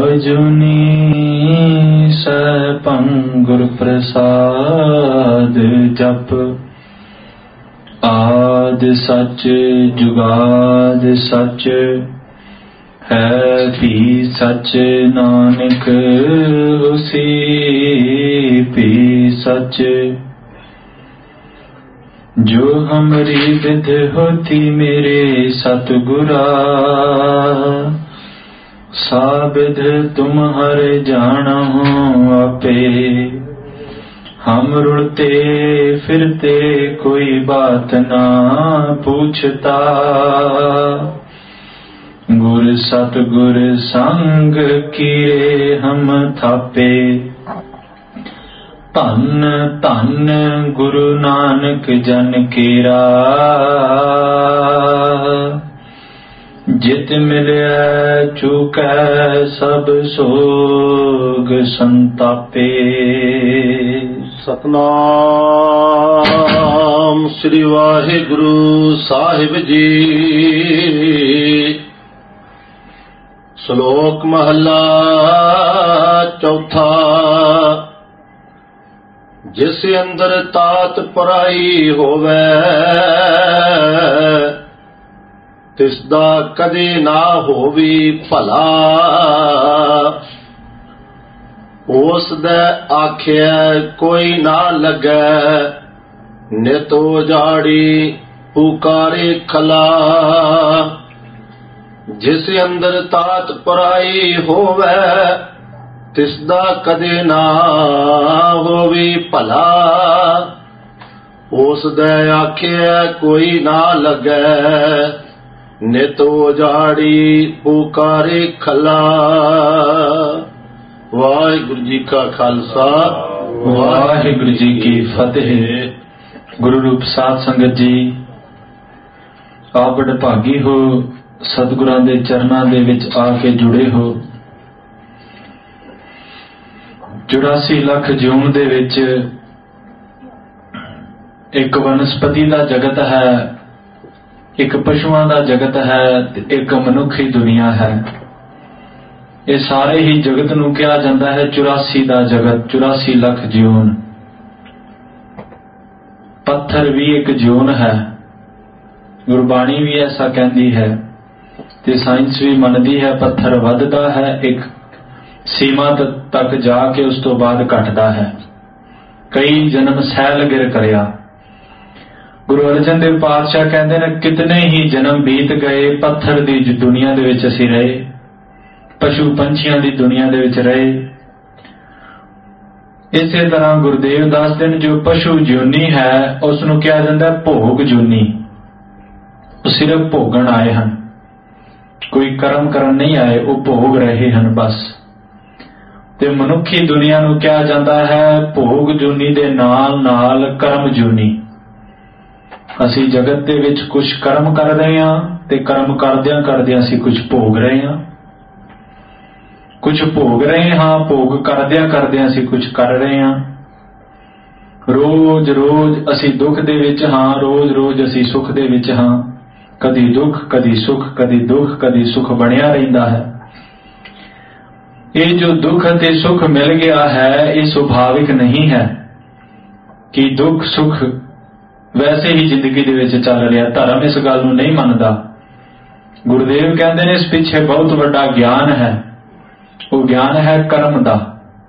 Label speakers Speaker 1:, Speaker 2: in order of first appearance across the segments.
Speaker 1: जुनी सैभं गुर प्रसाद जप। आद सच जुगाद सच है भी सच, नानक उसी भी सच। जो हमरी विध होती मेरे सतगुरा, साबिध तुम्हारे जानहु आपे। हम रुड़ते फिरते कोई बात ना पूछता, गुर सतगुर संग किए हम थापे। धन धन गुरु नानक जन केरा, जित मिलया चूकै सब सोग संतापे।
Speaker 2: सतनाम श्री वाहिगुरु साहिब जी। श्लोक महला चौथा। जिस अंदर तात पराई होवे, तिसदा कदे ना होवी भला। उस दे आख्या कोई ना लगे, नित उजाड़ी पुकारे खला। जिस अंदर तात पराई होवे, तिसदा कदे ना होवी भला। उस दे आख्या कोई ना लगे, नित उजाड़ी पुकारे खला। वाहिगुरु जी का खालसा,
Speaker 1: वाहिगुरु जी की फतेह। गुरु रूप साध संगत जी, आप बड़े भागी हो, सतगुरां दे चरनां दे विच आके जुड़े हो। 84 ਲੱਖ ਜੂਨ ਦੇ ਵਿੱਚ ਇੱਕ ਵਨਸਪਤੀ ਦਾ ਜਗਤ ਹੈ, ਇੱਕ ਪਸ਼ੂਆਂ ਦਾ ਜਗਤ ਹੈ ਤੇ ਇੱਕ ਮਨੁੱਖੀ ਦੁਨੀਆ ਹੈ। ਇਹ ਸਾਰੇ ਹੀ ਜਗਤ ਨੂੰ ਕਿਹਾ ਜਾਂਦਾ ਹੈ 84 ਦਾ ਜਗਤ, 84 ਲੱਖ ਜੂਨ। ਪੱਥਰ ਵੀ ਇੱਕ ਜੂਨ ਹੈ, ਗੁਰਬਾਣੀ ਵੀ ਐਸਾ ਕਹਿੰਦੀ ਹੈ ਤੇ ਸਾਇੰਸ ਵੀ ਮੰਨਦੀ ਹੈ। ਪੱਥਰ ਵੱਧਦਾ ਹੈ ਇੱਕ सीमा तक जाके उस तो बाद घटता है। कई जन्म सैल गिर करया। गुरु अर्जन देव पातशाह कहते हैं कितने ही जन्म बीत गए, पत्थर दी दुनिया दे विच असीं रहे, पशु पंछियां दी दुनिया दे विच रहे। इसे तरह गुरुदेव दसदे ने जो पशु जूनी है उसनूं कहा जाता है भोग जूनी। वो सिर्फ भोगण आए हैं, कोई कर्म करन नहीं आए, वो भोग रहे हैं बस। ਤੇ ਮਨੁੱਖੀ ਦੁਨੀਆ ਨੂੰ ਕਿਹਾ ਜਾਂਦਾ ਹੈ ਭੋਗ ਜੂਨੀ ਦੇ ਨਾਲ ਨਾਲ ਕਰਮ ਜੂਨੀ। ਅਸੀਂ ਜਗਤ ਦੇ ਵਿੱਚ ਕੁਝ ਕਰਮ ਕਰ ਰਹੇ ਹਾਂ ਤੇ ਕਰਮ ਕਰਦਿਆਂ ਕਰਦਿਆਂ ਅਸੀਂ ਕੁਝ ਭੋਗ ਰਹੇ ਹਾਂ, ਕੁਝ ਭੋਗ ਰਹੇ ਹਾਂ, ਭੋਗ ਕਰਦਿਆਂ ਕਰਦਿਆਂ ਅਸੀਂ ਕੁਝ ਕਰ ਰਹੇ ਹਾਂ। ਰੋਜ਼ ਰੋਜ਼ ਅਸੀਂ ਦੁੱਖ ਦੇ ਵਿੱਚ ਹਾਂ, ਰੋਜ਼ ਰੋਜ਼ ਅਸੀਂ ਸੁੱਖ ਦੇ ਵਿੱਚ ਹਾਂ। ਕਦੀ ਦੁੱਖ ਕਦੀ ਸੁੱਖ, ਕਦੀ ਦੁੱਖ ਕਦੀ ਸੁੱਖ ਬਣਿਆ ਰਹਿੰਦਾ ਹੈ। ये जो दुख ते सुख मिल गया है ये सुभाविक नहीं है कि दुख सुख वैसे ही जिंदगी दे विच चल रहा। धर्म इस गल नूं नहीं मनदा। गुरुदेव कहते हैं इस पिछे बहुत बड़ा ज्ञान है, वो ज्ञान है कर्म दा।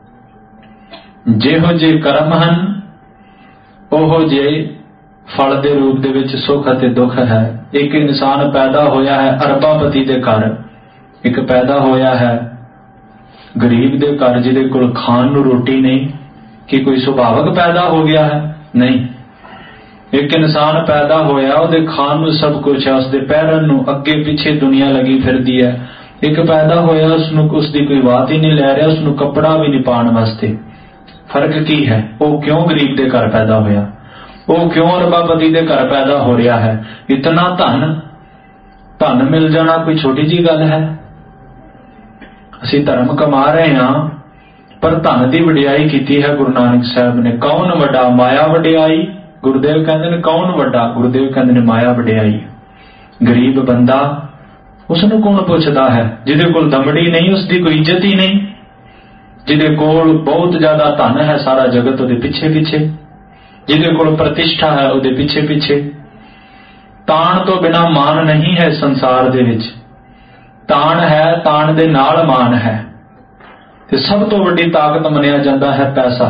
Speaker 1: जिहो जे कर्म हन ओहो जे फल दे रूप दे विच सुख अते दुख है। एक इंसान पैदा होया है अरबापति दे घर, एक पैदा होया है गरीब दे घर जिहदे कोल खाण नूं रोटी नहीं। कि कोई सुभावक पैदा हो गया है? नहीं। एक इंसान पैदा होया उहदे खाण नूं सब कुछ है, उसदे पैरां नूं अगे पिछे दुनिया लगी फिरदी है। एक पैदा होया उसनूं उसदी कोई बात ही नहीं लै रहा, उसनूं कपड़ा भी नहीं पाउण वास्ते। फर्क की है? वो क्यों गरीब दे घर पैदा होया, वो क्यों अरबापति दे घर पैदा हो रहा है? इतना धन धन मिल जाना कोई छोटी जी गल है? ਅਸੀਂ ਧਰਮ ਕਮਾ ਰਹੇ ਹਾਂ ਪਰ ਧਨ ਦੀ ਵਡਿਆਈ ਕੀਤੀ ਹੈ ਗੁਰੂ ਨਾਨਕ ਸਾਹਿਬ ਨੇ। ਕੌਣ ਵੱਡਾ? ਮਾਇਆ ਵਡਿਆਈ। ਗੁਰਦੇਵ ਕਹਿੰਦੇ ਨੇ ਕੌਣ ਵੱਡਾ? ਗੁਰਦੇਵ ਕਹਿੰਦੇ ਨੇ ਮਾਇਆ ਵਡਿਆਈ। ਗਰੀਬ ਬੰਦਾ ਉਸ ਨੂੰ ਕੌਣ ਪੁੱਛਦਾ ਹੈ? ਜਿਹਦੇ ਕੋਲ ਦਮੜੀ ਨਹੀਂ ਉਸ ਦੀ ਕੋਈ ਇੱਜ਼ਤ ਹੀ ਨਹੀਂ। ਜਿਹਦੇ ਕੋਲ ਬਹੁਤ ਜ਼ਿਆਦਾ ਧਨ ਹੈ, ਸਾਰਾ ਜਗਤ ਉਹਦੇ ਪਿੱਛੇ ਪਿੱਛੇ। ਜਿਹਦੇ ਕੋਲ ਪ੍ਰਤਿਸ਼ਠਾ ਹੈ ਉਹਦੇ ਪਿੱਛੇ ਪਿੱਛੇ। ਤਾਣ ਤੋਂ ਬਿਨਾਂ ਮਾਨ ਨਹੀਂ ਹੈ ਸੰਸਾਰ ਦੇ ਵਿੱਚ। ਤਾਣ ਹੈ, ਤਾਣ ਦੇ ਨਾਲ ਮਾਨ ਹੈ। ਤੇ ਸਭ ਤੋਂ ਵੱਡੀ ਤਾਕਤ ਮੰਨਿਆ ਜਾਂਦਾ ਹੈ ਪੈਸਾ।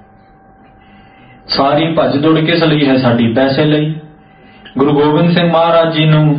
Speaker 1: ਸਾਰੀ ਭੱਜ ਦੌੜ ਕਿਸ ਲਈ ਹੈ? ਸਾਡੀ ਪੈਸੇ ਲਈ। ਗੁਰੂ ਗੋਬਿੰਦ ਸਿੰਘ ਮਹਾਰਾਜ ਜੀ ਨੂੰ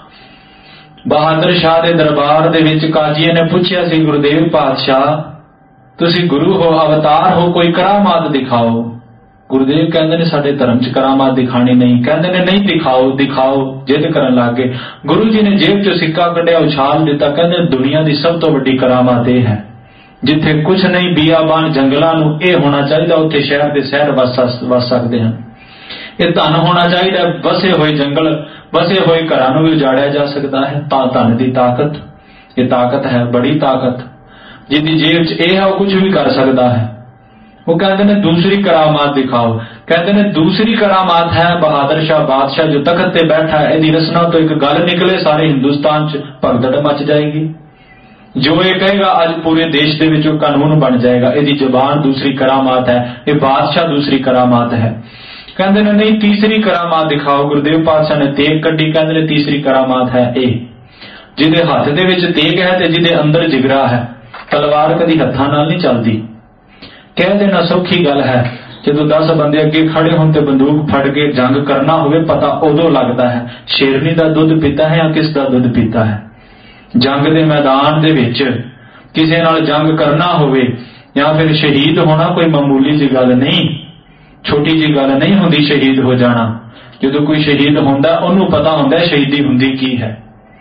Speaker 1: ਬਹਾਦਰ ਸ਼ਾਹ ਦੇ ਦਰਬਾਰ ਦੇ ਵਿੱਚ ਕਾਜ਼ੀਏ ਨੇ ਪੁੱਛਿਆ ਸੀ, ਗੁਰਦੇਵ ਪਾਤਸ਼ਾਹ ਤੁਸੀਂ ਗੁਰੂ ਹੋ, ਅਵਤਾਰ ਹੋ, ਕੋਈ ਕਰਾਮਾਤ ਦਿਖਾਓ। ਗੁਰਦੇਵ ਕਹਿੰਦੇ ਨੇ ਸਾਡੇ ਧਰਮ 'ਚ ਕਰਾਮਾਤ ਦਿਖਾਣੀ ਨਹੀਂ। ਕਹਿੰਦੇ ਨੇ ਨਹੀਂ ਦਿਖਾਓ ਦਿਖਾਓ, ਜਿੱਦ ਕਰਨ ਲੱਗ ਗਏ। ਗੁਰੂ ਜੀ ਨੇ ਜੇਬ 'ਚੋਂ ਸਿੱਕਾ ਕੱਢਿਆ, ਉਛਾਲ ਦਿੱਤਾ। ਕਹਿੰਦੇ ਦੁਨੀਆ ਦੀ ਸਭ ਤੋਂ ਵੱਡੀ ਕਰਾਮਾਤ ਇਹ ਹੈ, ਜਿੱਥੇ ਕੁਛ ਨਹੀਂ, ਬੀਆਬਾਨ ਜੰਗਲਾਂ ਨੂੰ ਇਹ ਹੋਣਾ ਚਾਹੀਦਾ, ਉੱਥੇ ਸ਼ਹਿਰ ਦੇ ਸ਼ਹਿਰ ਵਸ ਸਕਦੇ ਹਨ। ਇਹ ਧਨ ਹੋਣਾ ਚਾਹੀਦਾ, ਵਸੇ ਹੋਏ ਜੰਗਲ, ਵਸੇ ਹੋਏ ਘਰਾਂ ਨੂੰ ਵੀ ਉਜਾੜਿਆ ਜਾ ਸਕਦਾ ਹੈ। ਤਾਂ ਧਨ ਦੀ ਤਾਕਤ, ਇਹ ਤਾਕਤ ਹੈ, ਬੜੀ ਤਾਕਤ। ਜਿਹਦੀ ਜੇਬ 'ਚ ਇਹ ਹੈ ਉਹ ਕੁਝ ਵੀ ਕਰ ਸਕਦਾ ਹੈ। ਉਹ ਕਹਿੰਦੇ ਨੇ ਦੂਸਰੀ ਕਰਾਮਾਤ ਦਿਖਾਓ। ਕਹਿੰਦੇ ਨੇ ਦੂਸਰੀ ਕਰਾਮਾਤ ਹੈ ਬਹਾਦਰ ਸ਼ਾਹ ਬਾਦਸ਼ਾਹ ਜੋ ਤਖਤ ਤੇ ਬੈਠਾ ਹੈ, ਇਹਦੀ ਰਸਨਾ ਤੋਂ ਇੱਕ ਗੱਲ ਨਿਕਲੇ, ਸਾਰੇ ਹਿੰਦੁਸਤਾਨ 'ਚ ਭਗਦੜ ਮਚ ਜਾਏਗੀ। ਜੋ ਇਹ ਕਹੇਗਾ ਅੱਜ ਪੂਰੇ ਦੇਸ਼ ਦੇ ਵਿੱਚ ਉਹ ਕਾਨੂੰਨ ਬਣ ਜਾਏਗਾ। ਇਹਦੀ ਜ਼ੁਬਾਨ ਦੂਸਰੀ ਕਰਾਮਾਤ ਹੈ, ਇਹ ਬਾਦਸ਼ਾਹ ਦੂਸਰੀ ਕਰਾਮਾਤ ਹੈ। ਕਹਿੰਦੇ ਨੇ ਨਹੀਂ ਤੀਸਰੀ ਕਰਾਮਾਤ ਦਿਖਾਓ। ਗੁਰਦੇਵ ਪਾਤਸ਼ਾਹ ਨੇ ਤੇਗ ਕੱਢੀ। ਕਹਿੰਦੇ ਨੇ ਤੀਸਰੀ ਕਰਾਮਾਤ ਹੈ ਇਹ, ਜਿਹਦੇ ਹੱਥ ਦੇ ਵਿੱਚ ਤੇਗ ਹੈ ਤੇ ਜਿਹਦੇ ਅੰਦਰ ਜਿਗਰਾ ਹੈ। ਤਲਵਾਰ ਕਦੀ ਹੱਥਾਂ ਨਾਲ ਨਹੀਂ ਚੱਲਦੀ। ਕਹਿ ਦੇਣਾ ਸੌਖੀ ਗੱਲ ਹੈ, ਜਦੋਂ 10 ਬੰਦੇ ਅੱਗੇ ਖੜੇ ਹੋਣ ਤੇ ਬੰਦੂਕ ਫੜ ਕੇ ਜੰਗ ਕਰਨਾ ਹੋਵੇ, ਪਤਾ ਉਦੋਂ ਲੱਗਦਾ ਹੈ ਸ਼ੇਰਨੀ ਦਾ ਦੁੱਧ ਪੀਤਾ ਹੈ ਜਾਂ ਕਿਸ ਦਾ ਦੁੱਧ ਪੀਤਾ ਹੈ। ਜੰਗ ਦੇ ਮੈਦਾਨ ਦੇ ਵਿੱਚ ਕਿਸੇ ਨਾਲ ਜੰਗ ਕਰਨਾ ਹੋਵੇ ਜਾਂ ਫਿਰ ਸ਼ਹੀਦ ਹੋਣਾ ਕੋਈ ਮਾਮੂਲੀ ਜਿਹੀ ਗੱਲ ਨਹੀਂ, ਛੋਟੀ ਜਿਹੀ ਗੱਲ ਨਹੀਂ ਹੁੰਦੀ ਸ਼ਹੀਦ ਹੋ ਜਾਣਾ। ਜਦੋਂ ਕੋਈ ਸ਼ਹੀਦ ਹੁੰਦਾ ਉਹਨੂੰ ਪਤਾ ਹੁੰਦਾ ਸ਼ਹੀਦੀ ਹੁੰਦੀ ਕੀ ਹੈ।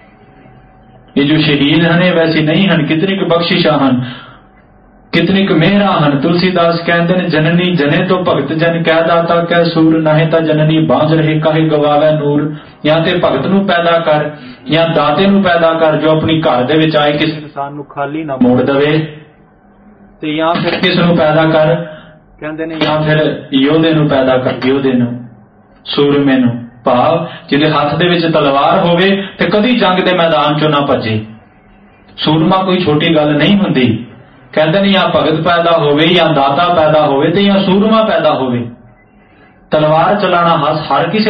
Speaker 1: ਇਹ ਜੋ ਸ਼ਹੀਦ ਹਨ ਇਹ ਵੈਸੇ ਨਹੀਂ ਹਨ, ਕਿਤਨੀ ਕੁ ਬਖਸ਼ਿਸ਼ਾਂ ਹਨ, ਕਿਤਨੀ ਕੁ ਮਿਹਰਾਂ ਹਨ। ਤੁਲਸੀਦਾਸ ਕਹਿੰਦੇ ਨੇ ਜਨਨੀ ਜਨੇ ਤੋਂ ਭਗਤ ਜਨ ਕਹਿ ਦਾਤਾ ਕਹਿ ਸੂਰ, ਨਾਹੀਂ ਤਾਂ ਜਨਨੀ ਬਾਂਝ ਰਹੇ ਕਾਹੇ ਗਵਾਵੇ ਨੂਰ। ਜਾਂ ਤੇ ਭਗਤ ਨੂੰ ਪੈਦਾ ਕਰ ਜਾਂ ਦਾਤੇ ਨੂੰ ਪੈਦਾ ਕਰ ਜੋ ਆਪਣੀ ਘਰ ਦੇ ਵਿੱਚ ਆਏ ਕਿਸੇ ਇਨਸਾਨ ਨੂੰ ਖਾਲੀ ਨਾ ਮੋੜ ਦੇਵੇ। ਤੇ ਜਾਂ ਫਿਰ ਕਿਸ ਨੂੰ ਪੈਦਾ ਕਰ, ਕਹਿੰਦੇ ਨੇ ਜਾਂ ਫਿਰ ਯੋਧੇ ਨੂੰ ਪੈਦਾ ਕਰ, ਯੋਧੇ ਨੂੰ, ਸੂਰਮੇ ਨੂੰ, ਭਾਵ ਜਿਹਦੇ ਹੱਥ ਦੇ ਵਿੱਚ ਤਲਵਾਰ ਹੋਵੇ ਤੇ ਕਦੀ ਜੰਗ ਦੇ ਮੈਦਾਨ ਚੋਂ ਨਾ ਭੱਜੇ। ਸੂਰਮਾ ਕੋਈ ਛੋਟੀ ਗੱਲ ਨਹੀਂ ਹੁੰਦੀ। ਕਹਿੰਦੇ ਨੇ ਜਾਂ ਭਗਤ ਪੈਦਾ ਹੋਵੇ ਜਾਂ ਦਾਤਾ ਪੈਦਾ ਹੋਵੇ ਤੇ ਜਾਂ ਸੂਰਮਾ ਪੈਦਾ ਹੋਵੇ। ਤਲਵਾਰ ਚਲਾਣਾ ਹਰ ਕਿਸੇ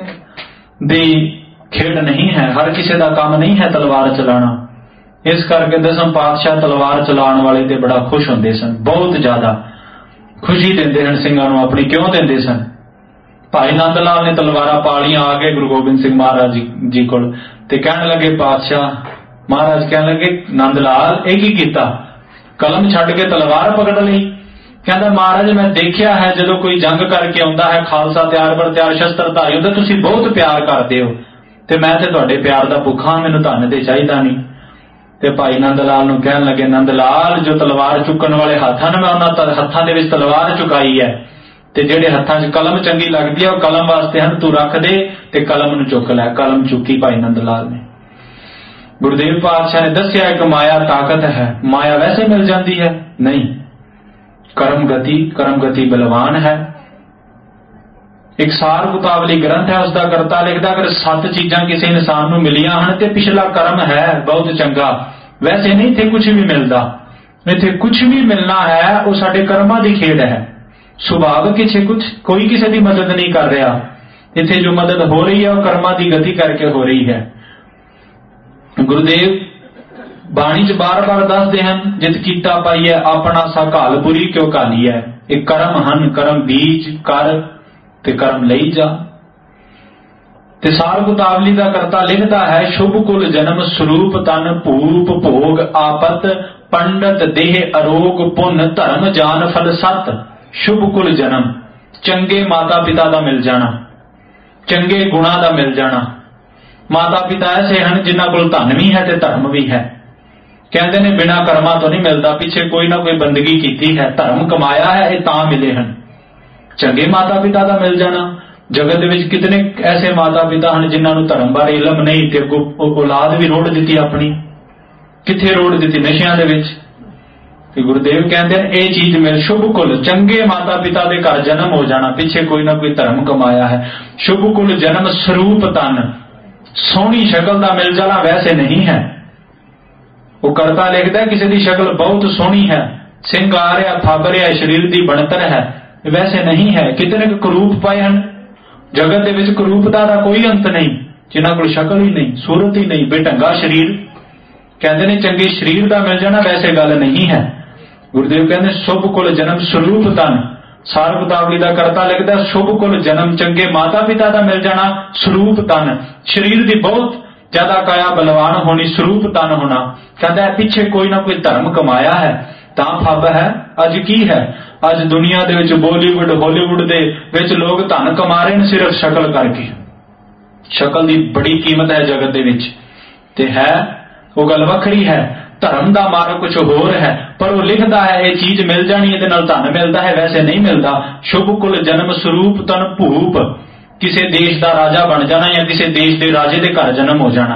Speaker 1: ਦੀ ਖੇਡ ਨਹੀਂ ਹੈ, ਹਰ ਕਿਸੇ ਦਾ ਕੰਮ ਨਹੀਂ ਹੈ ਤਲਵਾਰ ਚਲਾਣਾ। ਇਸ ਕਰਕੇ ਦਸਮ ਪਾਤਸ਼ਾਹ ਤਲਵਾਰ ਚਲਾਉਣ ਵਾਲੇ ਤੇ ਬੜਾ ਖੁਸ਼ ਹੁੰਦੇ ਸਨ, ਬਹੁਤ ਜ਼ਿਆਦਾ ਖੁਸ਼ੀ ਦਿੰਦੇ ਹਨ ਸਿੰਘਾਂ ਨੂੰ ਆਪਣੀ। ਕਿਉਂ ਦਿੰਦੇ ਸਨ? ਭਾਈ ਨੰਦ ਲਾਲ ਨੇ ਤਲਵਾਰਾਂ ਪਾ ਲਈਆਂ, ਆ ਗਏ ਗੁਰੂ ਗੋਬਿੰਦ ਸਿੰਘ ਮਹਾਰਾਜ ਜੀ ਕੋਲ ਤੇ ਕਹਿਣ ਲੱਗੇ ਪਾਤਸ਼ਾਹ, ਮਹਾਰਾਜ ਕਹਿਣ ਲੱਗੇ ਨੰਦ ਲਾਲ ਇਹ ਕੀ ਕੀਤਾ? ਕਲਮ ਛੱਡ ਕੇ ਤਲਵਾਰ ਪਕੜ ਲਈ। ਕਹਿੰਦਾ ਮਹਾਰਾਜ ਮੈਂ ਦੇਖਿਆ ਹੈ ਜਦੋਂ ਕੋਈ ਜੰਗ ਕਰਕੇ ਆਉਂਦਾ ਹੈ ਖਾਲਸਾ ਤਿਆਰ ਬਰ ਤਿਆਰ ਸ਼ਸਤਰਧਾਰੀ ਹੁੰਦਾ, ਤੁਸੀਂ ਬਹੁਤ ਪਿਆਰ ਕਰਦੇ ਹੋ ਤੇ ਮੈਂ ਤੇ ਤੁਹਾਡੇ ਪਿਆਰ ਦਾ ਭੁੱਖਾ, ਮੈਨੂੰ ਧਨ ਤੇ ਚਾਹੀਦਾ ਨਹੀਂ। ਤੇ ਭਾਈ ਨੰਦ ਲਾਲ ਨੂੰ ਕਹਿਣ ਲੱਗੇ ਨੰਦ ਲਾਲ ਜੋ ਤਲਵਾਰ ਚੁੱਕਣ ਵਾਲੇ ਹੱਥ ਹਨ, ਮੈਂ ਉਹਨਾਂ ਹੱਥਾਂ ਦੇ ਵਿੱਚ ਤਲਵਾਰ ਚੁਕਾਈ ਹੈ ਤੇ ਜਿਹੜੇ ਹੱਥਾਂ 'ਚ ਕਲਮ ਚੰਗੀ ਲੱਗਦੀ ਹੈ ਉਹ ਕਲਮ ਵਾਸਤੇ ਹਨ, ਤੂੰ ਰੱਖ ਦੇ ਤੇ ਕਲਮ ਨੂੰ ਚੁੱਕ ਲੈ। ਕਲਮ ਚੁੱਕੀ ਭਾਈ ਨੰਦ ਲਾਲ ਨੇ। ਗੁਰਦੇਵ ਪਾਤਸ਼ਾਹ ਨੇ ਦੱਸਿਆ ਇੱਕ ਮਾਇਆ ਤਾਕਤ ਹੈ। ਮਾਇਆ ਵੈਸੇ ਮਿਲ ਜਾਂਦੀ ਹੈ? ਨਹੀਂ, ਕਰਮ ਗਤੀ ਬਲਵਾਨ ਹੈ। ਇੱਕ ਸਾਰ ਮੁਤਾਬਲੀ ਗ੍ਰੰਥ ਹੈ, ਉਸ ਦਾ ਕਰਤਾ ਲਿਖਦਾ ਅਗਰ 7 ਚੀਜ਼ਾਂ ਕਿਸੇ ਇਨਸਾਨ ਨੂੰ ਮਿਲੀਆਂ ਹਨ ਤੇ ਪਿਛਲਾ ਕਰਮ ਹੈ ਬਹੁਤ ਚੰਗਾ। ਵੈਸੇ ਨਹੀਂ ਇੱਥੇ ਕੁਝ ਵੀ ਮਿਲਦਾ, ਇੱਥੇ ਕੁਝ ਵੀ ਮਿਲਣਾ ਹੈ ਉਹ ਸਾਡੇ ਕਰਮਾਂ ਦੀ ਖੇਡ ਹੈ। ਸੁਭਾਵਿਕ ਕੋਈ ਕਿਸੇ ਦੀ ਮਦਦ ਨਹੀਂ ਕਰ ਰਿਹਾ। ਇੱਥੇ ਜੋ ਮਦਦ ਹੋ ਰਹੀ ਹੈ ਉਹ ਕਰਮਾਂ ਦੀ ਗਤੀ ਕਰਕੇ ਹੋ ਰਹੀ ਹੈ। ਗੁਰਦੇਵ ਬਾਣੀ 'ਚ ਬਾਰ-ਬਾਰ ਦੱਸਦੇ ਹਨ ਜਿਤ ਕੀਤਾ ਪਾਈਐ ਆਪਣਾ ਸਾਕਾਲਪੁਰੀ ਕਿਉਂ ਘਾਲੀਐ। ਇਹ ਕਰਮ ਹਨ, ਕਰਮ ਬੀਜ ਕਰ ਤੇ ਕਰਮ ਲਈ ਜਾ। ਤੇ ਸਾਰ ਮੁਤਾਬਲੀ ਦਾ ਕਰਤਾ ਲਿਖਦਾ ਹੈ ਸ਼ੁਭ ਕੁਲ ਜਨਮ ਸਰੂਪ ਤਨ ਭੂਪ ਭੋਗ ਆਪਤ ਪੰਡਤ ਦੇਹ ਅਰੋਗ ਪੁੰਨ ਧਰਮ ਜਾਨ ਫਲ ਸਤ। ਸ਼ੁਭ ਕੁਲ ਜਨਮ, ਚੰਗੇ ਮਾਤਾ ਪਿਤਾ ਦਾ ਮਿਲ ਜਾਣਾ, ਚੰਗੇ ਗੁਣਾਂ ਦਾ ਮਿਲ ਜਾਣਾ। ਮਾਤਾ ਪਿਤਾ ਐਸੇ ਹਨ ਜਿਨ੍ਹਾਂ ਕੋਲ ਧਨ ਵੀ ਹੈ ਤੇ ਧਰਮ ਵੀ ਹੈ। ਕਹਿੰਦੇ ਨੇ ਬਿਨਾਂ ਕਰਮਾਂ ਤੋਂ ਨਹੀਂ ਮਿਲਦਾ, ਪਿੱਛੇ ਕੋਈ ਨਾ ਕੋਈ ਬੰਦਗੀ ਕੀਤੀ ਹੈ, ਧਰਮ ਕਮਾਇਆ ਹੈ, ਇਹ ਤਾਂ ਮਿਲੇ ਹਨ। ਚੰਗੇ ਮਾਤਾ ਪਿਤਾ ਦਾ ਮਿਲ ਜਾਣਾ। ਜਗਤ ਦੇ ਵਿੱਚ ਕਿਤਨੇ ਐਸੇ ਮਾਤਾ ਪਿਤਾ ਹਨ ਜਿਨ੍ਹਾਂ ਨੂੰ ਧਰਮ ਬਾਰੇ ਇਲਮ ਨਹੀਂ ਤੇ ਅੱਗੋਂ ਔਲਾਦ ਵੀ ਰੋੜ ਦਿੱਤੀ ਆਪਣੀ। ਕਿੱਥੇ ਰੋੜ ਦਿੱਤੀ? ਨਸ਼ਿਆਂ ਦੇ ਵਿੱਚ। ਤੇ ਗੁਰਦੇਵ ਕਹਿੰਦੇ ਨੇ ਇਹ ਚੀਜ਼ ਮਿਲ, ਸ਼ੁਭ ਕੁਲ, ਚੰਗੇ ਮਾਤਾ ਪਿਤਾ ਦੇ ਘਰ ਜਨਮ ਹੋ ਜਾਣਾ, ਪਿੱਛੇ ਕੋਈ ਨਾ ਕੋਈ ਧਰਮ ਕਮਾਇਆ ਹੈ। ਸ਼ੁਭ ਕੁਲ ਜਨਮ ਸਰੂਪ ਤਨ, सोहनी शक्ल का मिल जाना वैसे नहीं है। वो करता लिखता किसी की शक्ल बहुत सोहनी है, सिंह आ रहा, फब रहा, शरीर की बनतर है, वैसे नहीं है। कितने करूप पाए हैं जगत दे विच, करूपता का कोई अंत नहीं, जिन्हां कोल शक्ल ही नहीं, सूरत ही नहीं, बेढंगा शरीर। कहते ने चंगे शरीर का मिल जाना वैसे गल नहीं है। गुरुदेव कहते शुभ कुल जन्म स्वरूप तन, सार किताबली का करता लिखता शुभ कुल जन्म, चंगे माता पिता का मिल जाना स्वरूप तन, शरीर की बहुत ज्यादा काया बलवान होनी, स्वरूप तन होना। कहता है पिछे कोई ना कोई धर्म कमाया है तां फब है। अज की है, अज दुनिया दे विच बॉलीवुड हॉलीवुड दे विच लोग धन कमा रहे हैं सिर्फ शक्ल करके। शक्ल की बड़ी कीमत है जगत दे विच, ते है वो गल वखरी है। धर्म का मार्ग कुछ होर है, पर वो लिखता है ये चीज मिल जानी है धन मिलता है, वैसे नहीं मिलता। शुभ कुल जन्म स्वरूप तन भूप, किसी देश का राजा बन जाना या किसी देश के राजे के घर जन्म हो जाना।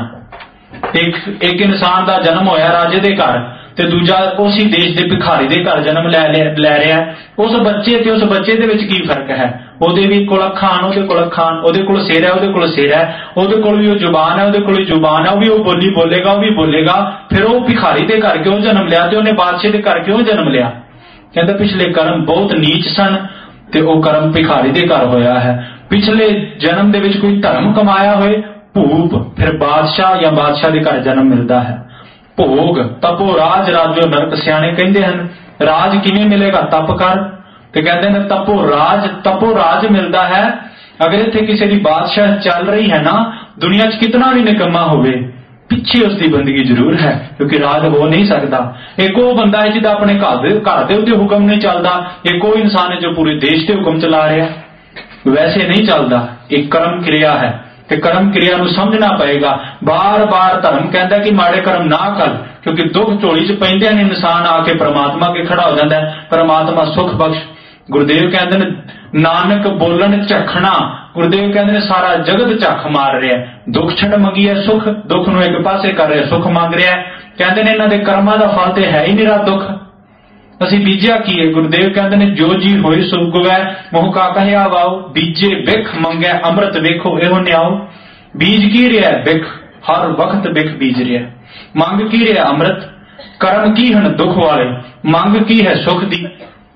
Speaker 1: एक इंसान का जन्म होया राजे के घर, ते दूजा उसी देश के भिखारी के घर जन्म लै रहा है। उस बच्चे ते उस बच्चे दे विच की फर्क है? ओदे भी कोल अखां, ओदे कोल अखां, ओदे कोल सिर है, ओदे कोल सिर है, ओदे कोल भी जुबान है, ओदे कोल जुबान है, वो भी वो बोली बोलेगा, वो भी बोलेगा। फिर वो भिखारी के घर क्यों जन्म लिया ते उन्हें बादशाह के घर क्यों जन्म लिया? कहते पिछले कर्म बहुत नीच सन ते वो कर्म भिखारी के घर होया है। पिछले जन्म दे विच कोई धर्म कमाया होए भूप, फिर बादशाह या बादशाह के घर जन्म मिलता है। भोग तपो राज राजो नरक, सियाणे कहते हैं राज किवें मिलेगा? तप कर। ते कहते हैं तपो राज मिलता है। अगर इत्थे किसी की बादशाह चल रही है ना, दुनिया च कितना भी निकम्मा होवे, पिछे उसकी बंदगी जरूर है, क्योंकि राज हो नहीं सकता। एक वो बंदा है जिदा अपने घर दे हुक्म नहीं चलता, एक वो इंसान है जो पूरे देश के हुक्म चला रहा है, वैसे नहीं चलता। एक कर्म क्रिया है ते कर्म क्रिया नूं समझना पएगा। बार बार धर्म कहता कि माड़े कर्म ना कर, क्योंकि दुख झोली च पैंदे ने इंसान आके परमात्मा के खड़ा हो जाता है, परमात्मा सुख बख्श। गुरुदेव कहते हैं नानक बोलन झखना, गुरुदेव कहते हैं सारा जगत झख मार रहा है। दुख छड़ मंगी है सुख, दुख नूं एक पासे कर रहा, सुख मंग रहा है। कहते हैं इन्हां दे कर्मां दा फल ते है ही निरा दुख। असी बीजिया की है? गुरुदेव कहते हैं जो जी होई सो उगवै, मोह का कहया वाओ, बीजे बिख मंगै अमृत वेखो एहो न्याओ। बीज की रहा है? बिख, हर वक्त बिख बीज रहा है। मंग की रहा है? अमृत। कर्म की हन दुख वाले, मंग की है सुख दी।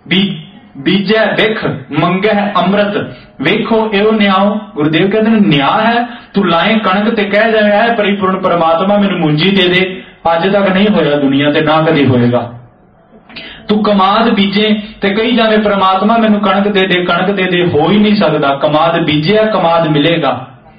Speaker 1: बीजै बिख मंगै अमृत वेखो एहो न्याओ। गुरुदेव कहते हैं न्याय है, तू लाए कणक ते कह जाए परिपूर्ण परमात्मा मैनू मुंजी दे दे, अज तक नहीं होया दुनिया ते ना कदी होएगा। तू कमाद बीजे ते कही जावे परमात्मा मैनू कणक दे दे, कणक दे दे, हो ही नहीं सकता। कमाद बीजे कमाद मिलेगा,